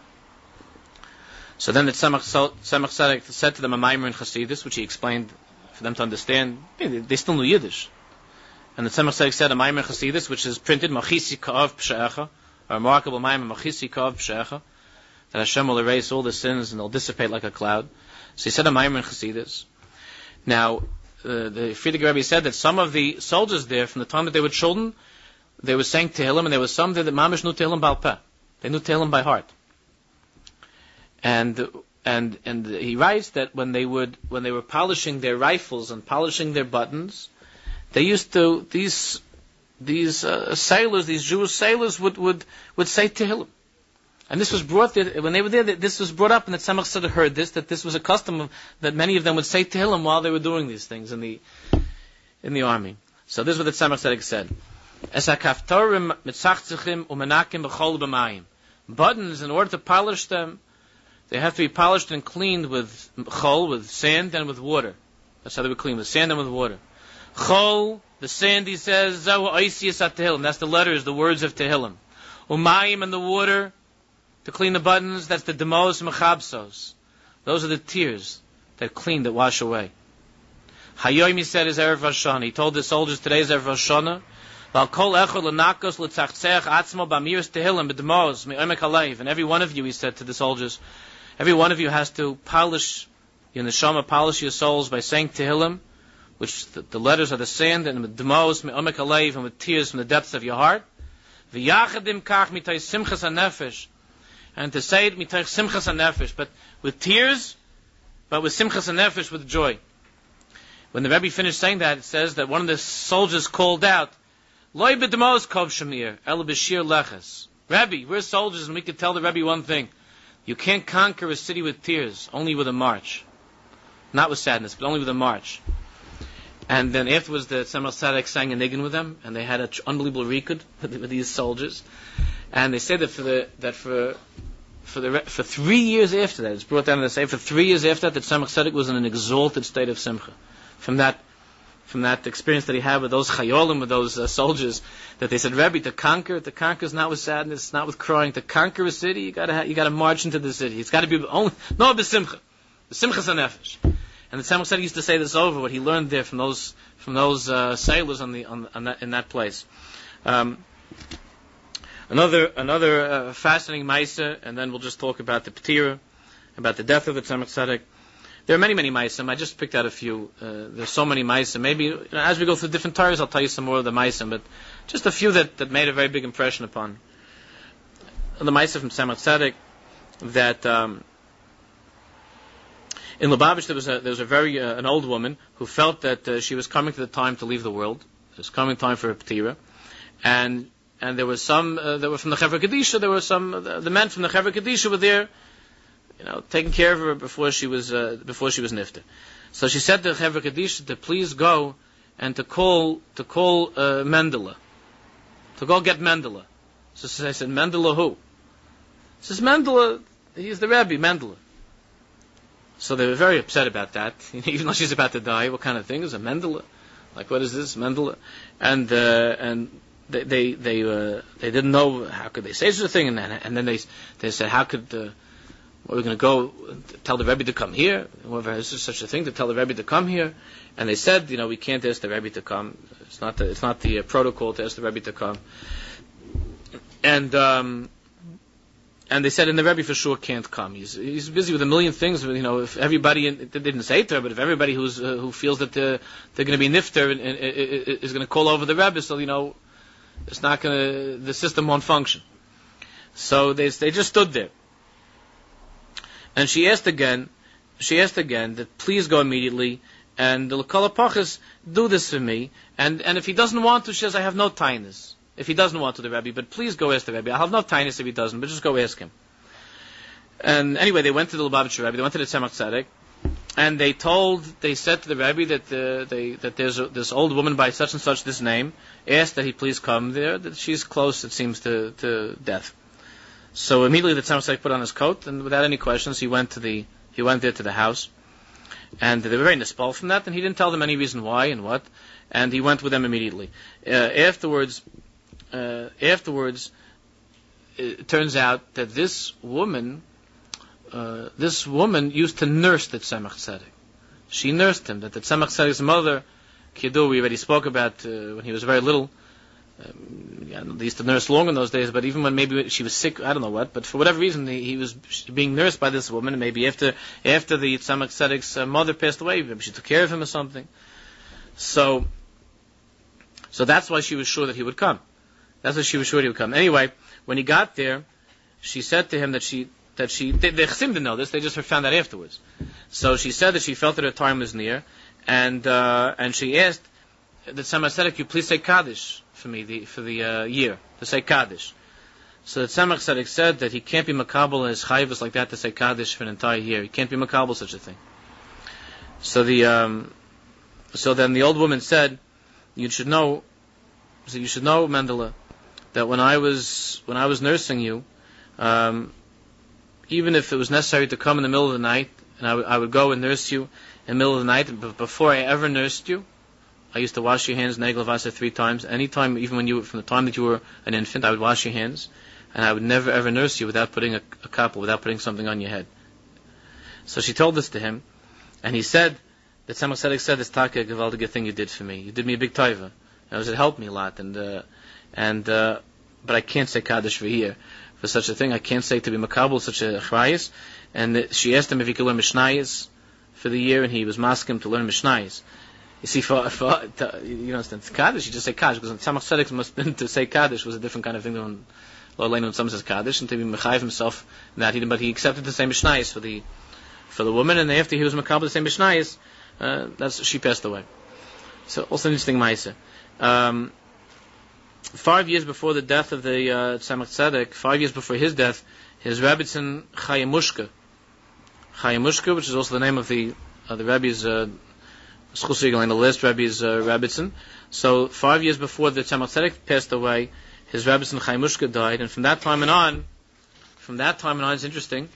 Speaker 1: So then the Tzemach Tzedek said to them a Maimer in Chassidus, which he explained for them to understand. They, they still knew Yiddish. And the Tzemach Tzedek said a Maimer in Chassidus, which is printed, Machisi Ka'av P'she'echa, a remarkable Maimer, Machisi Ka'av P'she'echa, that Hashem will erase all the sins and they'll dissipate like a cloud. So he said a Maimer in Chassidus. Now, uh, the Frierdiker Rebbe said that some of the soldiers there, from the time that they were children, they were saying Tehillim, and there was some there that Mamish knew Tehillim Baal Peh. They knew Tehillim by heart. And and and he writes that when they would when they were polishing their rifles and polishing their buttons, they used to these these uh, sailors, these Jewish sailors would would would say Tehillim. And this was brought there when they were there. This was brought up, and the Tzemach Tzedek heard this, that this was a custom of, that many of them would say Tehillim while they were doing these things in the in the army. So this is what the Tzemach Tzedek said. Buttons, in order to polish them, they have to be polished and cleaned with chol, with sand, and with water. That's how they were cleaned, with sand and with water. Chol, the sand, he says, that's the letters, the words of Tehillim. Umayim, and the water, to clean the buttons, that's the demos mechabsos. Those are the tears that clean, that wash away. Hayoim, he said, is Erev Rosh Hashanah. He told the soldiers, today is Erev Rosh Hashanah. And every one of you, he said to the soldiers, every one of you has to polish your neshama, polish your souls by saying Tehillim, which the, the letters are the sand, and with demos, and with tears from the depths of your heart. And to say it mitay simchas hanefesh, but with tears, but with simchas hanefesh, with joy. When the Rebbe finished saying that, it says that one of the soldiers called out, Loi b'demos kov shamir, el b'shir leches. Rebbe, we're soldiers, and we can tell the Rebbe one thing. You can't conquer a city with tears, only with a march. Not with sadness, but only with a march. And then afterwards, the Tzemach Tzedek sang a nigun with them, and they had an unbelievable rikud with these soldiers. And they say that for the that for for the for three years after that, it's brought down in the say for three years after that, the Tzemach Tzedek was in an exalted state of simcha. From that. From that experience that he had with those chayolim, with those uh, soldiers, that they said, Rebbe, to conquer, to conquer is not with sadness, not with crying. To conquer a city, you gotta ha- you gotta march into the city. It's got to be only no b'simcha, b'simchas hanefesh. And the Tzemach Tzedek used to say this over what he learned there from those from those uh, sailors on the on, on that, in that place. Um, another another uh, fascinating ma'isa, and then we'll just talk about the Petira, about the death of the Tzemach Tzedek. There are many, many Maisim. I just picked out a few. Uh, there's so many Maisim. Maybe you know, as we go through different Torahs, I'll tell you some more of the Maisim, but just a few that, that made a very big impression upon. The Maisim from Tzemach Tzedek, that um, in Lubavitch there was a, there was a very uh, an old woman who felt that uh, she was coming to the time to leave the world. It was coming time for her Petira, and and there was some uh, that were from the Chevra Kedisha. There were some uh, the, the men from the Chevra Kedisha were there, you know, taking care of her before she was uh, before she was nifter. So she said to Chevra Kedisha to please go and to call to call uh, Mendele, to go get Mendele. So I said, Mendele who? She says, Mendele, he's the Rebbe, Mendele. So they were very upset about that, even though she's about to die. What kind of thing is a Mendele? Like, what is this, Mendele? And uh, and they they they, uh, they didn't know how could they say such a thing, and then and then they they said, how could uh, we're going to go tell the Rebbe to come here? Whoever has such a thing to tell the Rebbe to come here, and they said, you know, we can't ask the Rebbe to come. It's not the it's not the uh, protocol to ask the Rebbe to come. And um, and they said, and the Rebbe for sure can't come. He's he's busy with a million things. You know, if everybody, they didn't say it to her, but if everybody who's uh, who feels that they're, they're going to be nifter and, and, and, is going to call over the Rebbe, so you know, it's not going to, the system won't function. So they they just stood there, and she asked again, she asked again that please go immediately, and the L'Kol HaPachas, do this for me, and and if he doesn't want to, she says, I have no tinus. If he doesn't want to the Rebbe, but please go ask the Rebbe. I'll have no tinus if he doesn't, but just go ask him. And anyway, they went to the Lubavitcher Rebbe, they went to the Tzemach Tzedek, and they told, they said to the Rebbe that uh, they that there's a, this old woman by such and such this name, asked that he please come there, that she's close, it seems, to, to death. So immediately the Tzemach Tzedek put on his coat, and without any questions, he went to the he went there to the house, and they were very nispal from that, and he didn't tell them any reason why and what, and he went with them immediately. Uh, afterwards. Uh, afterwards, it turns out that this woman, uh, this woman used to nurse the Tzemach Tzedek. She nursed him. That the Tzemach Tzedek's mother, Kidu, we already spoke about uh, when he was very little. Um, yeah, they used to nurse long in those days, but even when maybe she was sick, I don't know what, but for whatever reason, he, he was being nursed by this woman, and maybe after after the Tzemach Tzedek's uh, mother passed away, maybe she took care of him or something. So, so that's why she was sure that he would come. That's why she was sure he would come. Anyway, when he got there, she said to him that she, that she, the Chassim didn't know this, they just found out afterwards. So she said that she felt that her time was near, and, uh, and she asked that Tzemach Tzedek, you please say Kaddish for me, the, for the, uh, year, to say Kaddish. So the Tzemach Tzedek said that he can't be makabel his chayvus like that to say Kaddish for an entire year. He can't be makabel such a thing. So the, um, so then the old woman said, you should know, so you should know, Mendele, that when I was when I was nursing you, um, even if it was necessary to come in the middle of the night, and I, w- I would go and nurse you in the middle of the night, but before I ever nursed you, I used to wash your hands, Negel Vasa, three times. Anytime, even when you, from the time that you were an infant, I would wash your hands, and I would never ever nurse you without putting a, a couple, without putting something on your head. So she told this to him, and he said, that Tzemach Tzedek said, this taka gewaldige thing you did for me. You did me a big taiva. And it helped me a lot, and uh, and uh, but I can't say Kaddish for here for such a thing. I can't say to be makabel such a chrayis. And uh, she asked him if he could learn Mishnayos for the year, and he was masking to learn Mishnayos. You see, for, for to, you understand Kaddish, you just say Kaddish, because Tzemach Tzedek must have been to say Kaddish was a different kind of thing than when someone says Kaddish, and to be mechayiv himself in that. He didn't, but he accepted to say Mishnayos for the for the woman, and after he was makabel to say Mishnayos, uh, that's she passed away. So also an interesting ma'aseh. Um, five years before the death of the uh, Tzemach Tzedek, five years before his death, his Rebbitzin Chayemushka, Chayemushka, which is also the name of the uh, the Rebbe's uh, Schusig on the list, Rebbe's uh, Rebbitzin. So five years before the Tzemach Tzedek passed away, his Rebbitzin Chayemushka died, and from that time and on, from that time and on, it's interesting.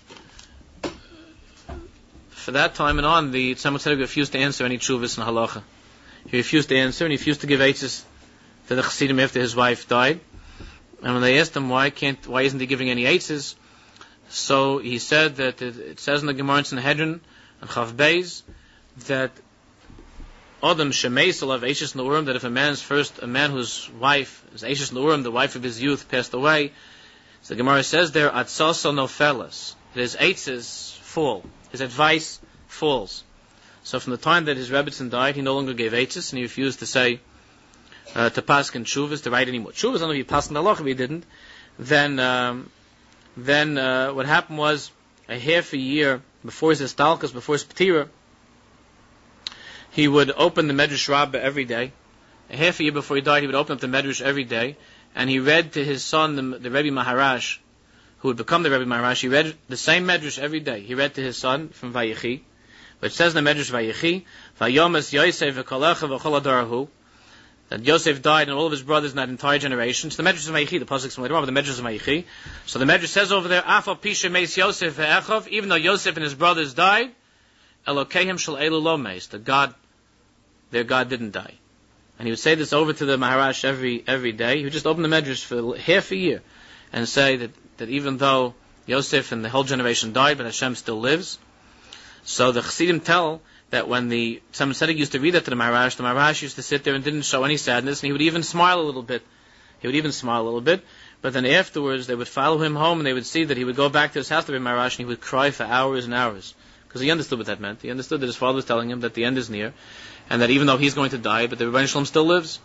Speaker 1: For that time and on, the Tzemach Tzedek refused to answer any tshuvas in halacha. He refused to answer, and he refused to give eitzes to the Chassidim after his wife died. And when they asked him why can't, why isn't he giving any eitzes, so he said that it, it says in the Gemara in Sanhedrin and Chav Beis that Adam Shemeis will have Eishes Neurim, that if a man's first, a man whose wife is Eishes Neurim, the wife of his youth, passed away, so the Gemara says there, Atzoso Nofelas, that his eitzes fall, his advice falls. So from the time that his Rebbitzin died, he no longer gave eitzes, and he refused to say, uh, to paskin tshuvas, to write any more tshuvas. I don't know if he paskin halacha, if he didn't. Then, um, then uh, what happened was, a half a year before his istalkus, before his p'tira, he would open the Medrash Rabbah every day. A half a year before he died, he would open up the Medrash every day, and he read to his son, the, the Rebbe Maharash, who would become the Rebbe Maharash. He read the same Medrash every day. He read to his son from Vayechi, which says in the Medrash Vayechi, Vayomas Yosef v'kolecha v'chol adarahu, that Yosef died and all of his brothers in that entire generation. So the Medrash of Vayechi, the pasuk from later on, but the Medrash of Vayechi. So the Medrash says over there, Afal pisha meis Yosef ve'echov, even though Yosef and his brothers died, Elokehem shel elu lo meis, that God, their God didn't die. And he would say this over to the Maharash every every day. He would just open the Medrash for half a year and say that, that even though Yosef and the whole generation died, but Hashem still lives. So the Chassidim tell that when the Tzemach Tzedek used to read that to the Maharash, the Maharash used to sit there and didn't show any sadness, and he would even smile a little bit. He would even smile a little bit, But then afterwards, they would follow him home, and they would see that he would go back to his house to be Marash, and he would cry for hours and hours. Because he understood what that meant. He understood that his father was telling him that the end is near, and that even though he's going to die, but the Rebbeinu Shalom still lives.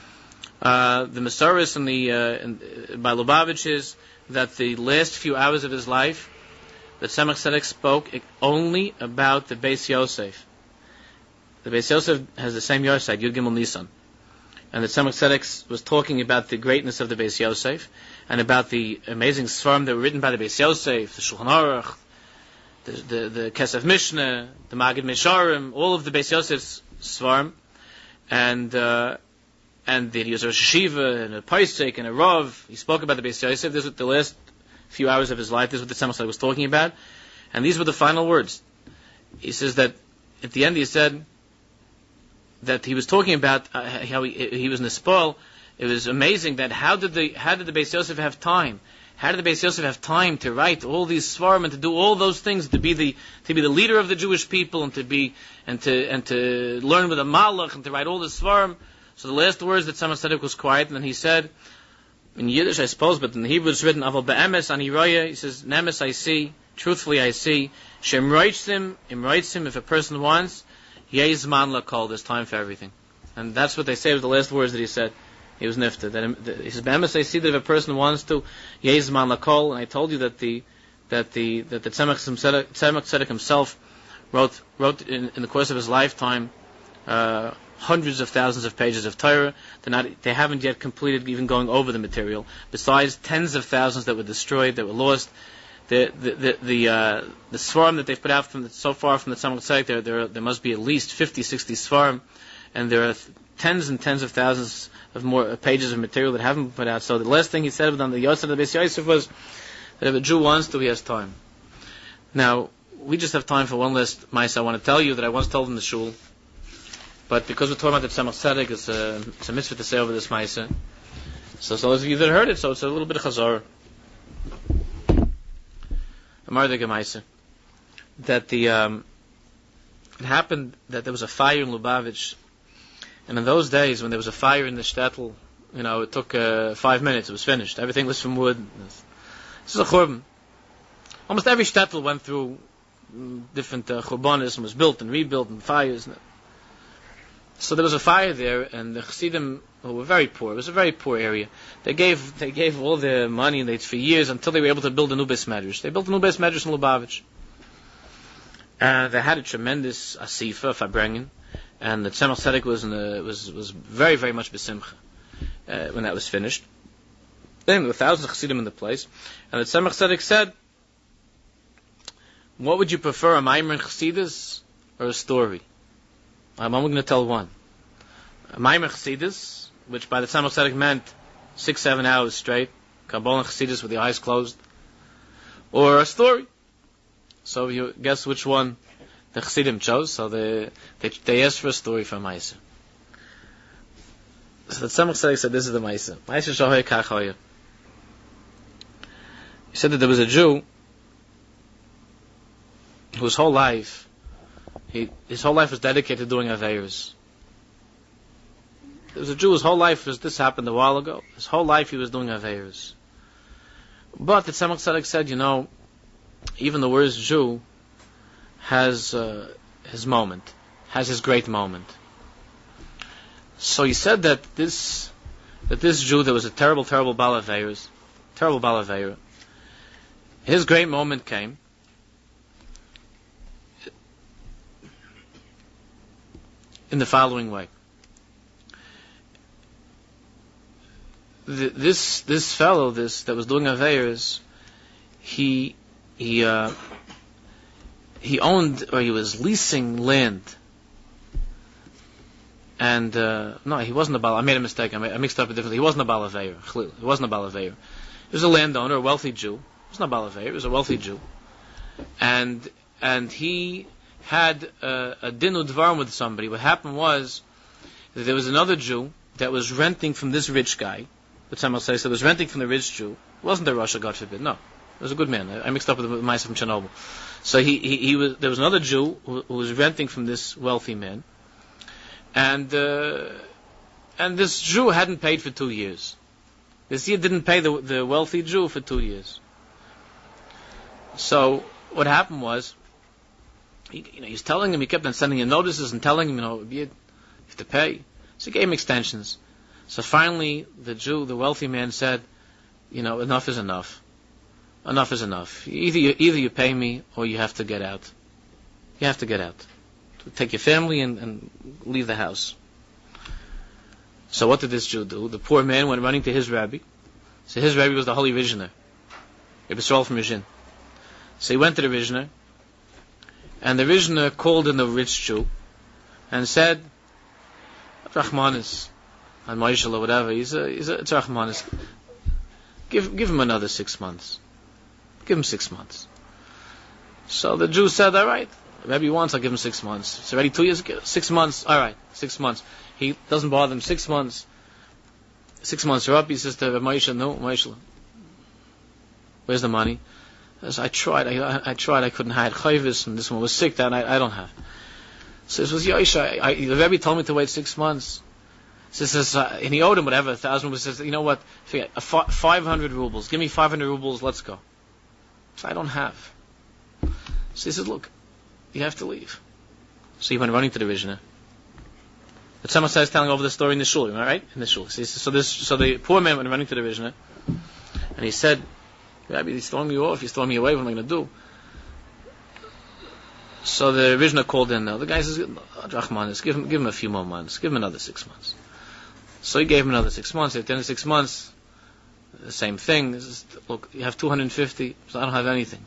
Speaker 1: Uh, the Masoris and the, uh, in, uh, by Lubavitch is that the last few hours of his life, that Tzemach Tzedek spoke only about the Beis Yosef. The Beis Yosef has the same Yosef, Yud Gimel Nisan. And the Tzemach Tzedek was talking about the greatness of the Beis Yosef, and about the amazing Sfarim that were written by the Beis Yosef, the Shulchan Aruch, the, the, the Kesef Mishnah, the Magid Mesharim, all of the Beis Yosef's Sfarim, and, uh, and the Yosef Shiva, and a Paisek, and a Rav. He spoke about the Beis Yosef. This was the last few hours of his life. This is what the Tzemach Tzedek was talking about. And these were the final words. He says that, at the end he said, that he was talking about uh, how he, he was Nispal. It was amazing that how did the how did the Beis Yosef have time? How did the Beis Yosef have time to write all these svarim and to do all those things, to be the to be the leader of the Jewish people, and to be and to and to learn with a malach, and to write all the svarim? So the last words that Tzemach Tzedek was quiet, and then he said in Yiddish, I suppose, but in the Hebrew it's written Aval be'emes ani roya. He says, Nemes I see, truthfully I see. Shem roitzim, im roitzim. If a person wants, Yezman lakol, there's time for everything. And that's what they say was the last words that he said. He was nifted. That he says, "Be'emes I see that if a person wants to, Yezman lakol." And I told you that the that the that the Tzemach Tzedek himself wrote wrote in, in the course of his lifetime uh, hundreds of thousands of pages of Torah. They're not, they haven't yet completed even going over the material. Besides tens of thousands that were destroyed, that were lost. The the the the, uh, the svarim that they've put out from the, so far from the Tzemach Tzedek, there there there must be at least fifty, sixty svarim, and there are th- tens and tens of thousands of more uh, pages of material that haven't been put out. So the last thing he said on the Yosef of the Beis Yosef was that if a Jew wants to, he has time. Now we just have time for one last ma'aseh I want to tell you that I once told in the shul, but because we're talking about the Tzemach Tzedek, it's a, it's a mitzvah to say over this ma'aseh. So so those of you that heard it, so it's a little bit of chazor. That the um, it happened that there was a fire in Lubavitch, and in those days when there was a fire in the shtetl, you know, it took uh, five minutes, it was finished. Everything was from wood. This is a churban. Almost every shtetl went through different uh, churbanis and was built and rebuilt and fires. So there was a fire there, and the Chassidim, who were very poor, it was a very poor area. They gave they gave all their money and they, for years until they were able to build a new Beis Medrash. They built a new Beis Medrash in Lubavitch. Uh, they had a tremendous asifa, farbrengen, and the Tzemach Tzedek was in a, was was very very much besimcha uh, when that was finished. Then there were thousands of Chassidim in the place, and the Tzemach Tzedek said, "What would you prefer, a Maimer in Chassidus or a story?" I'm only going to tell one. Maimer Chassidus, which by the Tzemach Tzedek meant six, seven hours straight, Kabbalah and Chassidus with the eyes closed, or a story. So you guess which one the Chassidim chose. So they they, they asked for a story from Ma'aseh. So the Tzemach Tzedek said, "This is the Ma'aseh. Ma'aseh shahoy kachoy." He said that there was a Jew whose whole life He, his whole life was dedicated to doing Aveiros. There was a Jew, his whole life was, this happened a while ago, his whole life he was doing Aveiros. But the Tzemach Tzedek said, you know, even the worst Jew has uh, his moment, has his great moment. So he said that this that this Jew, there was a terrible, terrible Baal Aveiros, terrible Baal Aveira. His great moment came in the following way. The, this this fellow, this that was doing Aveiros, he he uh, he owned, or he was leasing land. And uh, no, he wasn't a Baal. I made a mistake. I, made, I mixed up a different. He wasn't a Baal Aveira. He wasn't a Baal Aveira. He was a landowner, a wealthy Jew. He was not a Baal Aveira. He was a wealthy Jew, and and he had uh, a din udvarim with somebody. What happened was that there was another Jew that was renting from this rich guy. The Tzemach says that was renting from the rich Jew. It wasn't a Russia, God forbid. No, it was a good man. I, I mixed up with the Ma'aseh from Chernobyl. So he, he, he was. There was another Jew who, who was renting from this wealthy man, and uh, and this Jew hadn't paid for two years. This Yid didn't pay the, the wealthy Jew for two years. So what happened was, he, you know, he's telling him, he kept on sending him notices and telling him, you know, you have to pay. So he gave him extensions. So finally, the Jew, the wealthy man said, you know, enough is enough. Enough is enough. Either you, either you pay me or you have to get out. You have to get out. Take your family and, and leave the house. So what did this Jew do? The poor man went running to his rabbi. So his rabbi was the holy Rizhiner, Rabbi Yisrael from Rizhin. So he went to the Rizhiner, and the Rizhiner called in the rich Jew and said, Rachmanis, and Moishel or whatever, he's a, he's a, it's Rachmanis. Give, give him another six months. Give him six months. So the Jew said, all right, whatever he wants, I'll give him six months. It's already two years, six months, all right, six months. He doesn't bother him, six months. Six months are up, he says to Moishel, no, Moishel, where's the money? He says, I tried, I, I tried, I couldn't hide chayvis, and this one was sick, that I, I don't have. So this was Yosha, I, I, the Rebbe told me to wait six months. So says, uh, and he owed him whatever, a thousand rubles. Says, you know what, forget, a fi- five hundred rubles, give me five hundred rubles, let's go. So I don't have. So he says, look, you have to leave. So he went running to the Rizhiner. The Tzemach Tzedek is telling over the story in the shul, right? In the shul. So, he says, so this, so the poor man went running to the Rizhiner, and he said, Rabbi, he's throwing me off, he's throwing me away, what am I going to do? So the Rizhiner called in. Now the guy says, Rachmanis, give him, give him a few more months, give him another six months. So he gave him another six months. At the end of six months, the same thing. This is, look, you have two hundred fifty, so I don't have anything.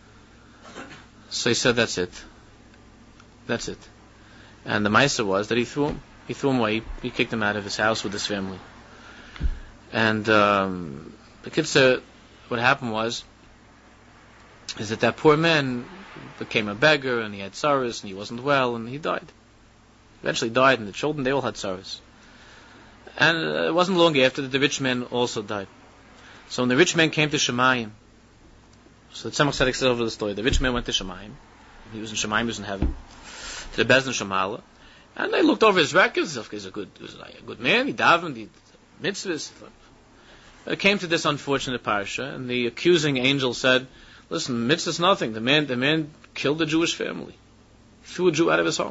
Speaker 1: So he said, that's it. That's it. And the Maisa was that he threw him. He threw him away. He, he kicked him out of his house with his family. And um, the kid said, what happened was, is that that poor man became a beggar, and he had sorrows, and he wasn't well, and he died. Eventually died, and the children, they all had sorrows. And uh, it wasn't long after that the rich man also died. So when the rich man came to Shemayim, so the Tzemach Tzedek says over the story, the rich man went to Shemayim. He was in Shemayim, he was in heaven. To the Bezdin Shemala. And they looked over his records. He's a good, he was like a good man. He davened, he did mitzvahs. It came to this unfortunate parsha, and the accusing angel said, listen, mitzvah's nothing. The man, the man killed a Jewish family. He threw a Jew out of his home.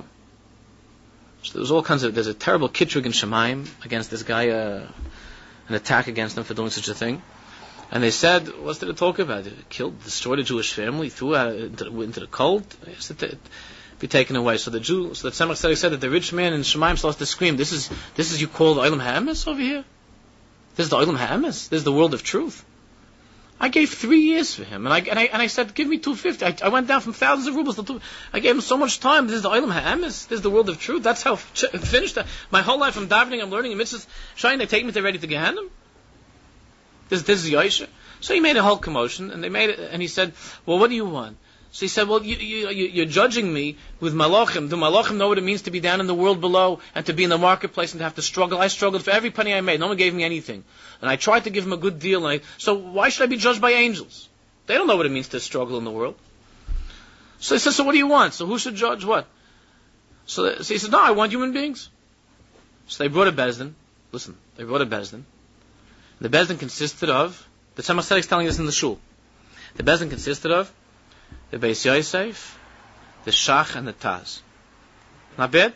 Speaker 1: So there was all kinds of, there's a terrible kitrug in Shemayim against this guy, uh, an attack against him for doing such a thing. And they said, what's there to talk about? He killed, destroyed a Jewish family, threw out into, into the cult. It's to be taken away. So the Jew, so the Tzemach Tzedek said that the rich man in Shemayim starts to scream, this is, this is you call the Olam Ha'emes over here? This is the Olam Ha'emes? This is the world of truth? I gave three years for him, and I and I and I said, give me two fifty. I, I went down from thousands of rubles to two. I gave him so much time. This is the Olam Ha'emes. This is the world of truth. That's how ch- finished. My whole life, I'm davening, I'm learning, and mitzvahs, trying to take me to ready to Gehenna. This this is Yosha. So he made a whole commotion, and they made it, and he said, well, what do you want? So he said, well, you, you, you, you're judging me with malachim. Do malachim know what it means to be down in the world below and to be in the marketplace and to have to struggle? I struggled for every penny I made. No one gave me anything. And I tried to give him a good deal. And I, so why should I be judged by angels? They don't know what it means to struggle in the world. So he said, so what do you want? So who should judge what? So, so he said, no, I want human beings. So they brought a Bezdin. Listen, they brought a Bezdin. The Bezdin consisted of, the Tzemach Tzedek is telling us in the shul. The Bezdin consisted of the Beis Yosef, the Shach, and the Taz. Not bad?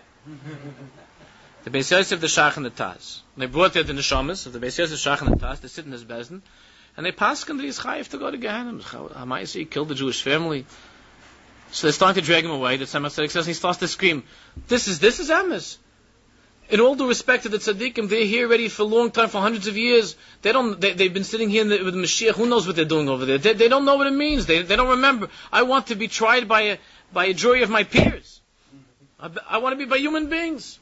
Speaker 1: The Beis Yosef, the Shach, and the Taz. And they brought there the Neshamas of the Beis Yosef, Shach, and the Taz. They sit in this Bezdin, and they pass him that he's chayiv to go to Gehenna. Hamaisi, he killed the Jewish family. So they're starting to drag him away. The Tzemach Tzedek says, and he starts to scream, this is, this is Emes. In all due respect to the tzaddikim, they're here already for a long time, for hundreds of years. They don't. They, they've been sitting here in the, with the Mashiach. Who knows what they're doing over there? They, they don't know what it means. They, they don't remember. I want to be tried by a by a jury of my peers. I, I want to be by human beings.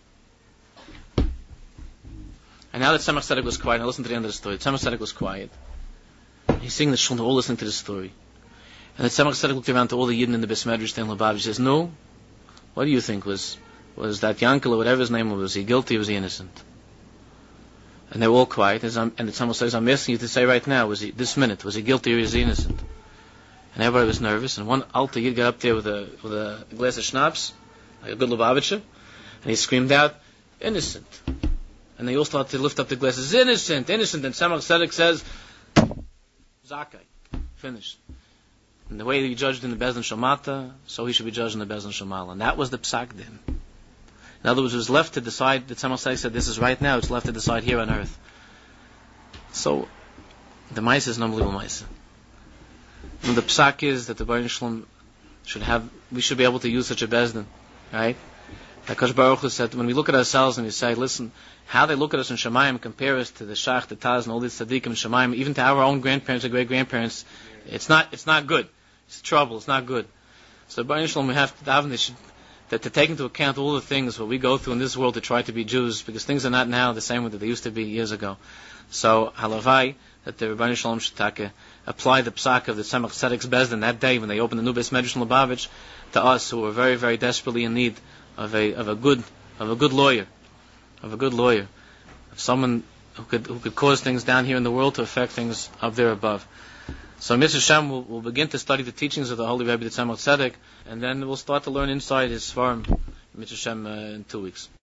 Speaker 1: And now that Tzemach Tzedek was quiet, now listen to the end of the story. Tzemach Tzedek was quiet. He's singing the shul, they're all listening to the story. And the Tzemach Tzedek looked around to all the Yidden in the Beis Medrash and Lubavitch. He says, "No, what do you think was?" Was that Yankel or whatever his name was, was he guilty or was he innocent? And they were all quiet, and the Tzemach says, I'm asking you to say right now, was he, this minute, was he guilty or was he innocent? And everybody was nervous, and one alter Yid got up there with a with a glass of schnapps, like a good Lubavitcher, and he screamed out, innocent. and they all start to lift up the glasses, innocent, innocent, and Tzemach Tzedek says, Zakai, finished. And the way he judged in the Bezdin Shomata, so he should be judged in the Bezdin Shomala. And that was the Psak Din. In other words, it was left to decide, the Tzemach Tzedek said, this is right now, it's left to decide here on earth. So, the Maisa is an unbelievable Maisa. And the Psak is that the Baruch Shalom should have, we should be able to use such a Bezdin, right? Hakadosh Baruch Hu said, when we look at ourselves and we say, listen, how they look at us in Shemayim, compare us to the Shach, the Taz, and all these Tzaddikim in Shemayim, even to our own grandparents or great-grandparents, it's not, it's not good. It's trouble, it's not good. So Baruch Shalom, we have to daven, they should, that to take into account all the things what we go through in this world to try to be Jews, because things are not now the same way that they used to be years ago. So, halavai, that the Rebbeinu Shalom should take, apply the psak of the Tzemach Tzedek's Bezdin that day when they opened the new Beis Medrash in Lubavitch to us who were very, very desperately in need of a of a good of a good lawyer, of a good lawyer, of someone who could who could cause things down here in the world to affect things up there above. So Mister Shem will will begin to study the teachings of the Holy Rebbe the Tzemach Tzedek, and then we'll start to learn inside his farm, Mister Shem, uh, in two weeks.